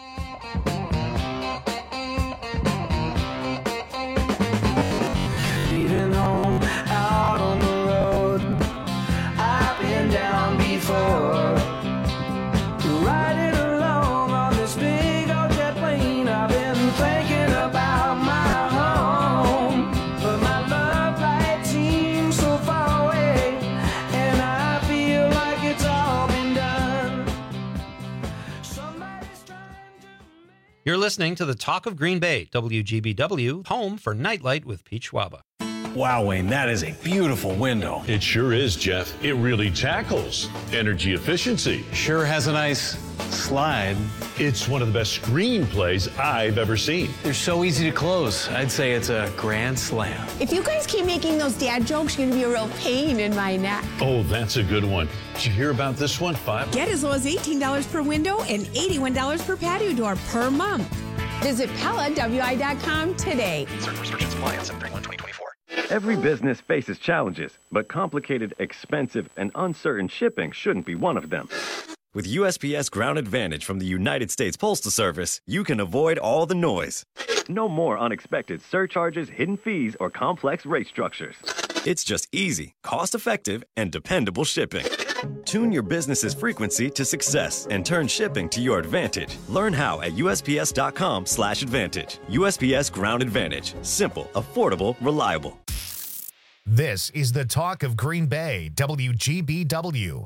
[SPEAKER 14] Leaving home out on the road. I've been down before. Riding along on this big old jet plane. I've been thinking about my home. But my love light seems so far away. And I feel like it's all been done. Somebody's trying to.
[SPEAKER 15] You're listening to the Talk of Green Bay, W G B W, home for Nightlight with Pete Schwaba. Wow, Wayne, that is a beautiful window.
[SPEAKER 16] It sure is, Jeff. It really tackles energy efficiency.
[SPEAKER 15] Sure has a nice slide.
[SPEAKER 16] It's one of the best screenplays I've ever seen.
[SPEAKER 15] They're so easy to close. I'd say it's a grand slam.
[SPEAKER 17] If you guys keep making those dad jokes, you're going to be a real pain in my neck.
[SPEAKER 16] Oh, that's a good one. Did you hear about this one? Five.
[SPEAKER 17] Get as low as eighteen dollars per window and eighty-one dollars per patio door per month. Visit Pella W I dot com today.
[SPEAKER 19] Certain restrictions apply on seven thirty-one twenty twenty-four.
[SPEAKER 20] Every business faces challenges, but complicated, expensive, and uncertain shipping shouldn't be one of them.
[SPEAKER 21] With U S P S Ground Advantage from the United States Postal Service, you can avoid all the noise.
[SPEAKER 20] No more unexpected surcharges, hidden fees, or complex rate structures.
[SPEAKER 21] It's just easy, cost-effective, and dependable shipping. Tune your business's frequency to success and turn shipping to your advantage. Learn how at U S P S dot com slash advantage. U S P S Ground Advantage. Simple, affordable, reliable.
[SPEAKER 1] This is the talk of Green Bay, W G B W.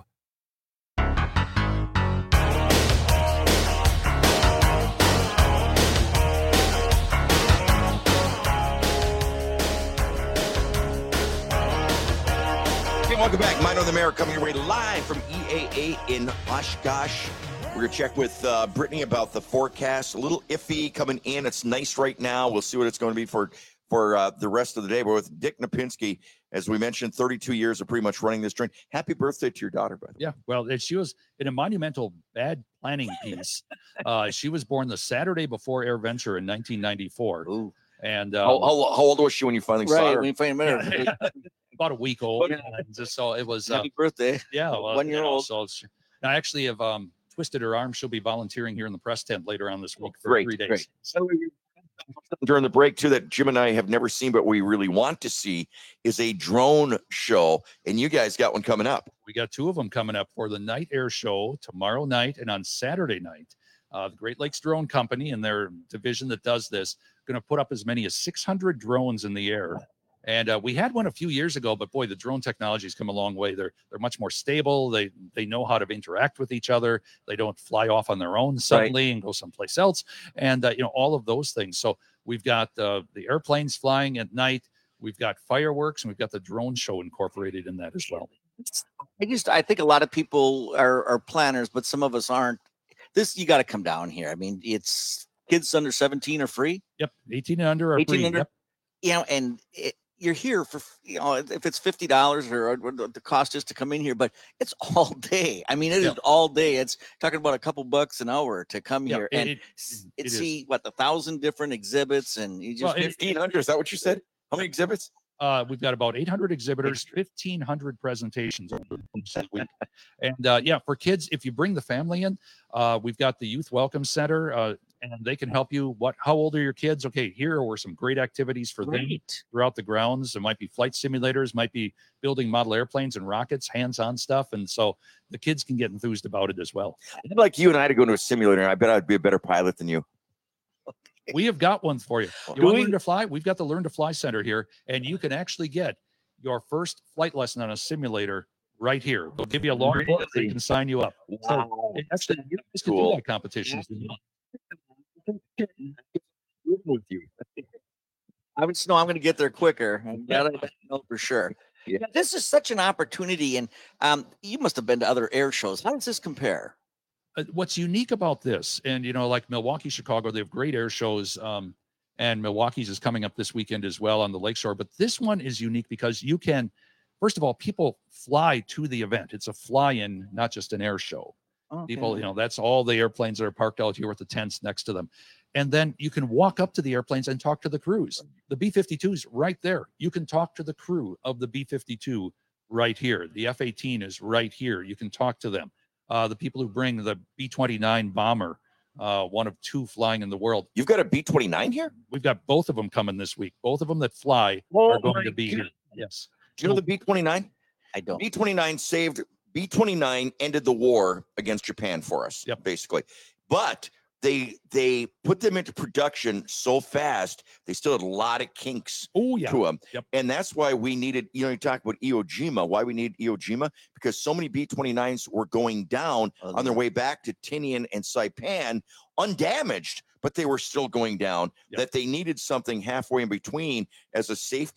[SPEAKER 23] Welcome back. Mine on the Mayor coming your way live from E A A in Oshkosh. We're going to check with uh, Brittany about the forecast. A little iffy coming in. It's nice right now. We'll see what it's going to be for for uh, the rest of the day. But with Dick Napinski, as we mentioned, thirty-two years of pretty much running this train. Happy birthday to your daughter, by the way.
[SPEAKER 13] Yeah, well, and she was in a monumental bad planning piece. uh, she was born the Saturday before AirVenture in nineteen ninety-four.
[SPEAKER 23] Ooh.
[SPEAKER 13] And um,
[SPEAKER 23] how, how, how old was she when you finally saw
[SPEAKER 24] Right,
[SPEAKER 23] her?
[SPEAKER 24] when you finally met her.
[SPEAKER 13] Yeah, about a week old. And just, so it was uh,
[SPEAKER 24] Happy birthday.
[SPEAKER 13] Yeah, well,
[SPEAKER 24] One year
[SPEAKER 13] you know,
[SPEAKER 24] old.
[SPEAKER 13] So she, I actually have um, twisted her arm. She'll be volunteering here in the press tent later on this week for
[SPEAKER 23] Great,
[SPEAKER 13] three days.
[SPEAKER 23] great. So during the break too that Jim and I have never seen, but we really want to see is a drone show, and you guys got one coming up.
[SPEAKER 13] We got two of them coming up for the night air show tomorrow night and on Saturday night. Uh, the Great Lakes Drone Company and their division that does this going to put up as many as six hundred drones in the air. And uh, we had one a few years ago, but boy, the drone technology has come a long way. They're they're much more stable. They they know how to interact with each other. They don't fly off on their own suddenly and go someplace else. And uh, you know, all of those things. So we've got uh, the airplanes flying at night. We've got fireworks, and we've got the drone show incorporated in that as well.
[SPEAKER 24] I just I think a lot of people are are planners, but some of us aren't. This you got to come down here. I mean, it's kids under seventeen are free.
[SPEAKER 13] Yep, eighteen and under are
[SPEAKER 24] eighteen
[SPEAKER 13] free.
[SPEAKER 24] under.
[SPEAKER 13] Yep.
[SPEAKER 24] You know, and it, you're here for, you know, if it's fifty dollars or, or the cost is to come in here, but it's all day. I mean, it
[SPEAKER 13] Yeah.
[SPEAKER 24] is all day. It's talking about a couple bucks an hour to come
[SPEAKER 13] Yeah,
[SPEAKER 24] here
[SPEAKER 13] it-
[SPEAKER 24] and
[SPEAKER 13] it-
[SPEAKER 24] s-
[SPEAKER 13] it
[SPEAKER 24] it
[SPEAKER 13] is.
[SPEAKER 24] see what the thousand different exhibits and you just
[SPEAKER 13] Well, it-
[SPEAKER 23] fifteen hundred, is that what you said? How many exhibits?
[SPEAKER 13] Uh, we've got about eight hundred exhibitors, fifteen hundred presentations over the course of the week. And uh, yeah, for kids, if you bring the family in, uh, we've got the Youth Welcome Center, uh, and they can help you. What? How old are your kids? Okay, here were some great activities for them
[SPEAKER 24] Great.
[SPEAKER 13] throughout the grounds. There might be flight simulators, might be building model airplanes and rockets, hands-on stuff, and so the kids can get enthused about it as well.
[SPEAKER 23] I'd like you and I to go into a simulator. I bet I'd be a better pilot than you.
[SPEAKER 13] We have got one for you. You
[SPEAKER 23] Do
[SPEAKER 13] want to
[SPEAKER 23] we?
[SPEAKER 13] learn to fly? We've got the Learn to Fly Center here, and you can actually get your first flight lesson on a simulator right here. They'll give you a long book that you can sign you up. So it actually, you guys can do
[SPEAKER 23] Cool.
[SPEAKER 13] that competitions.
[SPEAKER 23] With you.
[SPEAKER 24] I would just know I'm going to get there quicker. I'm glad I know for sure.
[SPEAKER 23] Yeah.
[SPEAKER 24] Yeah, this is such an opportunity, and um, you must have been to other air shows. How does this compare?
[SPEAKER 13] Uh, what's unique about this, and you know, like Milwaukee, Chicago, they have great air shows, um, and Milwaukee's is coming up this weekend as well on the Lakeshore. But this one is unique because you can, first of all, people fly to the event. It's a fly-in, not just an air show. People, you know, that's all the airplanes that are parked out here with the tents next to them. And then you can walk up to the airplanes and talk to the crews. The B fifty-two's right there. You can talk to the crew of the B fifty-two right here. The F eighteen is right here. You can talk to them. Uh, the people who bring the B twenty-nine bomber, uh, one of two flying in the world.
[SPEAKER 23] You've got a B twenty-nine here?
[SPEAKER 13] We've got both of them coming this week. Both of them that fly
[SPEAKER 23] Oh
[SPEAKER 13] are going
[SPEAKER 23] my
[SPEAKER 13] to be here.
[SPEAKER 23] God.
[SPEAKER 13] Yes.
[SPEAKER 23] Do you know the B twenty-nine?
[SPEAKER 24] I don't.
[SPEAKER 23] B twenty-nine saved, B twenty-nine ended the war against Japan for us,
[SPEAKER 13] Yep.
[SPEAKER 23] basically. But they they put them into production so fast, they still had a lot of kinks
[SPEAKER 13] oh, yeah.
[SPEAKER 23] to them.
[SPEAKER 13] Yep.
[SPEAKER 23] And that's why we needed, you know, you talk about Iwo Jima, why we need Iwo Jima, because so many B twenty-nines were going down
[SPEAKER 24] Oh,
[SPEAKER 23] on their way back to Tinian and Saipan undamaged, but they were still going down,
[SPEAKER 13] Yep.
[SPEAKER 23] that they needed something halfway in between as a safety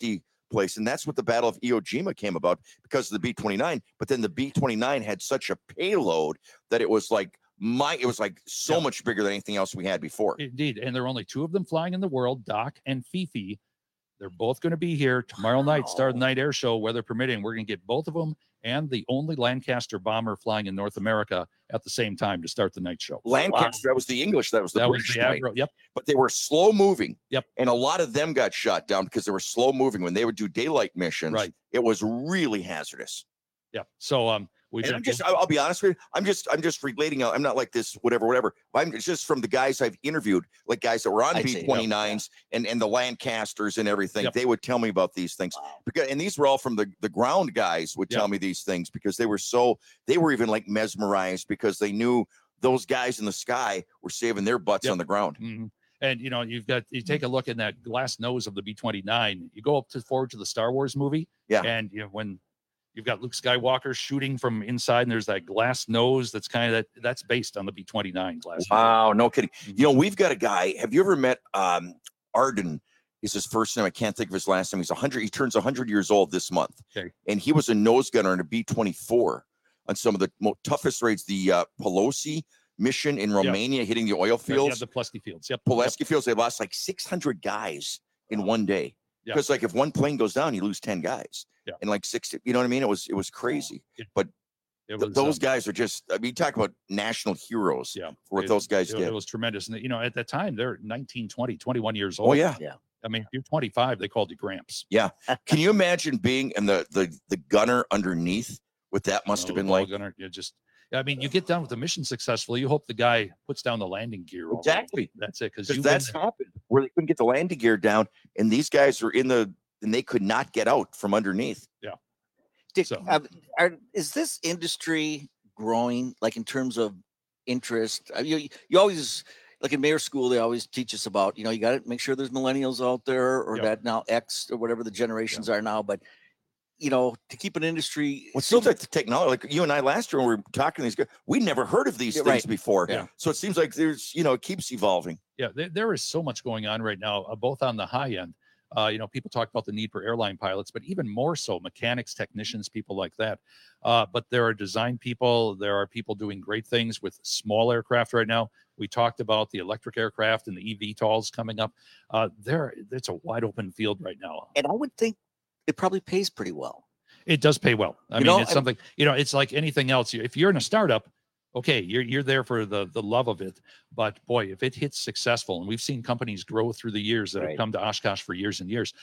[SPEAKER 23] place. And that's what the Battle of Iwo Jima came about, because of the B twenty-nine. But then the B twenty-nine had such a payload that it was like my it was like so yeah. much bigger than anything else we had before.
[SPEAKER 13] Indeed. And there are only two of them flying in the world, Doc and Fifi. They're both going to be here tomorrow wow. night, start of the night air show, weather permitting. We're going to get both of them and the only Lancaster bomber flying in North America at the same time to start the night show.
[SPEAKER 23] Lancaster, wow. that was the English, that was the
[SPEAKER 13] that
[SPEAKER 23] British.
[SPEAKER 13] Was the Admiral, yep.
[SPEAKER 23] But they were slow moving.
[SPEAKER 13] Yep.
[SPEAKER 23] And a lot of them got shot down because they were slow moving. When they would do daylight missions,
[SPEAKER 13] right.
[SPEAKER 23] it was really hazardous.
[SPEAKER 13] Yeah. So um we
[SPEAKER 23] and I'm just I'll, I'll be honest with you, I'm just I'm just relating. I'm not like this, whatever, whatever. I'm it's just from the guys I've interviewed, like guys that were on B twenty-nines and, and the Lancasters and everything. Yep. They would tell me about these things. Wow. Because and these were all from the, the ground guys would yep. tell me these things because they were so they were even like mesmerized because they knew those guys in the sky were saving their butts yep. on the ground.
[SPEAKER 13] Mm-hmm. And you know, you've got you take a look in that glass nose of the B twenty-nine, you go up to forward to the Star Wars movie.
[SPEAKER 23] Yeah.
[SPEAKER 13] And you know, when you've got Luke Skywalker shooting from inside, and there's that glass nose that's kind of that that's based on the B twenty-nine glass.
[SPEAKER 23] Wow, no kidding. You know, we've got a guy. Have you ever met um Arden? Is his first name. I can't think of his last name. He's one hundred. He turns one hundred years old this month.
[SPEAKER 13] Okay.
[SPEAKER 23] And he was a nose gunner in a B twenty-four on some of the most toughest raids. The uh, Pelosi mission in Romania, yep. hitting the oil fields.
[SPEAKER 13] Yeah, the Pulaski fields. Yep.
[SPEAKER 23] Pulaski
[SPEAKER 13] yep.
[SPEAKER 23] fields. They lost like six hundred guys in one day. Because yep. like if one plane goes down, you lose ten guys.
[SPEAKER 13] Yeah.
[SPEAKER 23] And like sixty, you know what I mean? It was it was crazy.
[SPEAKER 13] It,
[SPEAKER 23] but
[SPEAKER 13] it was,
[SPEAKER 23] th- those
[SPEAKER 13] um,
[SPEAKER 23] guys are just, I mean, talk about national heroes.
[SPEAKER 13] Yeah.
[SPEAKER 23] For what
[SPEAKER 13] it,
[SPEAKER 23] those guys
[SPEAKER 13] it,
[SPEAKER 23] did.
[SPEAKER 13] It was tremendous. And you know, at that time they're nineteen, twenty, twenty-one years old.
[SPEAKER 23] Oh yeah.
[SPEAKER 24] Yeah.
[SPEAKER 13] I mean, if you're twenty-five, they called you Gramps.
[SPEAKER 23] Yeah. Can you imagine being in the the the gunner underneath? What that must
[SPEAKER 13] no,
[SPEAKER 23] have been
[SPEAKER 13] the
[SPEAKER 23] like.
[SPEAKER 13] Gunner, you just, I mean, you get done with the mission successfully. You hope the guy puts down the landing gear.
[SPEAKER 23] Exactly.
[SPEAKER 13] That's it. Because
[SPEAKER 23] that's happened where they couldn't get the landing gear down, and these guys were in the and they could not get out from underneath.
[SPEAKER 13] Yeah.
[SPEAKER 24] Dick, so, uh, are, is this industry growing, like in terms of interest? I mean, you, you always, like in Mayor School, they always teach us about, you know, you got to make sure there's millennials out there or yep. that now X or whatever the generations yep. are now. But, you know, to keep an industry.
[SPEAKER 23] Well, it seems like the technology, like you and I last year when we were talking to these guys, we never heard of these
[SPEAKER 24] yeah,
[SPEAKER 23] things
[SPEAKER 24] right.
[SPEAKER 23] before.
[SPEAKER 24] Yeah.
[SPEAKER 23] So it seems like there's, you know, it keeps evolving.
[SPEAKER 13] Yeah, there, there is so much going on right now, uh, both on the high end. Uh, you know, people talk about the need for airline pilots, but even more so mechanics, technicians, people like that. Uh, but there are design people. There are people doing great things with small aircraft right now. We talked about the electric aircraft and the E V TOLs coming up. Uh, there, it's a wide open field right now.
[SPEAKER 24] And I would think it probably pays pretty well.
[SPEAKER 13] It does pay well. I
[SPEAKER 24] you
[SPEAKER 13] mean,
[SPEAKER 24] know,
[SPEAKER 13] it's something, you know, it's like anything else. If you're in a startup, okay, you're you're there for the the love of it. But boy, if it hits successful, and we've seen companies grow through the years that right. have come to Oshkosh for years and years,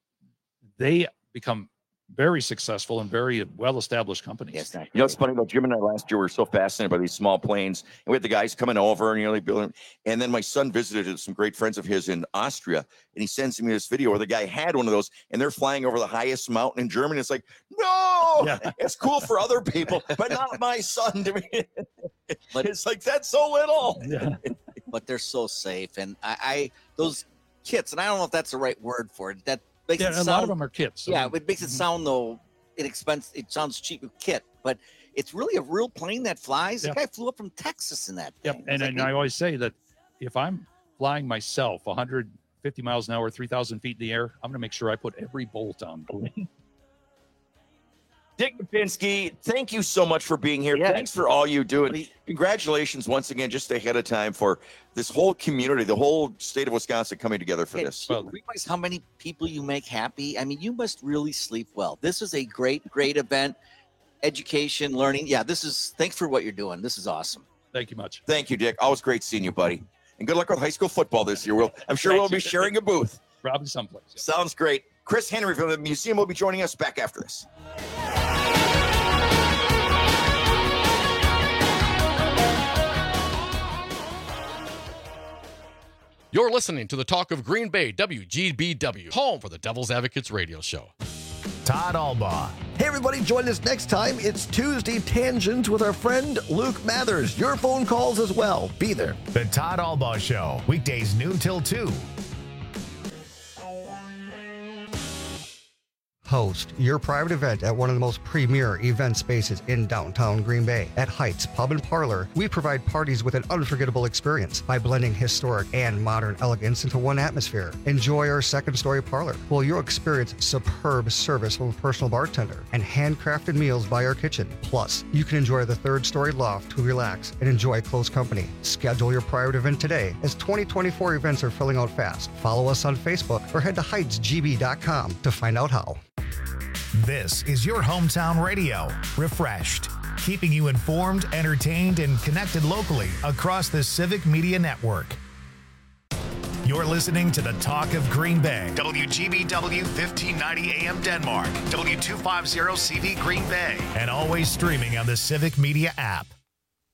[SPEAKER 13] they become very successful and very well-established companies.
[SPEAKER 24] Yes,
[SPEAKER 23] you know, it's funny though. Jim and I last year were so fascinated by these small planes, and we had the guys coming over and you know, like building. And then my son visited some great friends of his in Austria, and he sends me this video where the guy had one of those, and they're flying over the highest mountain in Germany. It's like, no, yeah. it's cool for other people, but not my son. To me, but it's like that's so little.
[SPEAKER 13] Yeah.
[SPEAKER 24] But they're so safe, and I, I those kits, and I don't know if that's the right word for it. That makes
[SPEAKER 13] yeah,
[SPEAKER 24] it
[SPEAKER 13] a
[SPEAKER 24] sound,
[SPEAKER 13] lot of them are kits. So.
[SPEAKER 24] Yeah, it makes it sound though inexpensive. It sounds cheap with kit, but it's really a real plane that flies.
[SPEAKER 13] Yeah.
[SPEAKER 24] The guy flew up from Texas in that
[SPEAKER 13] Yep.
[SPEAKER 24] thing.
[SPEAKER 13] And,
[SPEAKER 24] Like,
[SPEAKER 13] and I always say that if I'm flying myself one hundred fifty miles an hour, three thousand feet in the air, I'm going to make sure I put every bolt on.
[SPEAKER 23] Dick Lipinski, thank you so much for being here.
[SPEAKER 24] Yeah.
[SPEAKER 23] Thanks for all you do. And congratulations once again, just ahead of time for this whole community, the whole state of Wisconsin coming together for
[SPEAKER 24] Hey,
[SPEAKER 23] this.
[SPEAKER 24] do you realize how many people you make happy? I mean, you must really sleep well. This is a great, great event. Education, learning. Yeah, this is, thanks for what you're doing. This is awesome.
[SPEAKER 13] Thank you much.
[SPEAKER 23] Thank you, Dick. Always great seeing you, buddy. And good luck with high school football this year. We'll, I'm sure
[SPEAKER 13] Thank
[SPEAKER 23] we'll
[SPEAKER 13] you.
[SPEAKER 23] be sharing a booth.
[SPEAKER 13] Probably someplace. Yeah.
[SPEAKER 23] Sounds great. Chris Henry from the museum will be joining us back after this.
[SPEAKER 2] You're listening to the Talk of Green Bay, W G B W, home for the Devil's Advocates radio show.
[SPEAKER 1] Todd Albaugh.
[SPEAKER 3] Hey, everybody, join us next time. It's Tuesday Tangent with our friend Luke Mathers. Your phone calls as well. Be there.
[SPEAKER 1] The Todd Albaugh Show, weekdays noon till two.
[SPEAKER 4] Host your private event at one of the most premier event spaces in downtown Green Bay. At Heights Pub and Parlor, we provide parties with an unforgettable experience by blending historic and modern elegance into one atmosphere. Enjoy our second-story parlor, while you'll experience superb service from a personal bartender and handcrafted meals by our kitchen. Plus, you can enjoy the third-story loft to relax and enjoy close company. Schedule your private event today, as twenty twenty-four events are filling out fast. Follow us on Facebook or head to heights g b dot com to find out how.
[SPEAKER 1] This is your hometown radio, Refreshed, keeping you informed, entertained, and connected locally across the Civic Media Network. You're listening to the Talk of Green Bay, W G B W fifteen ninety A M Denmark, W two fifty C V Green Bay, and always streaming on the Civic Media app.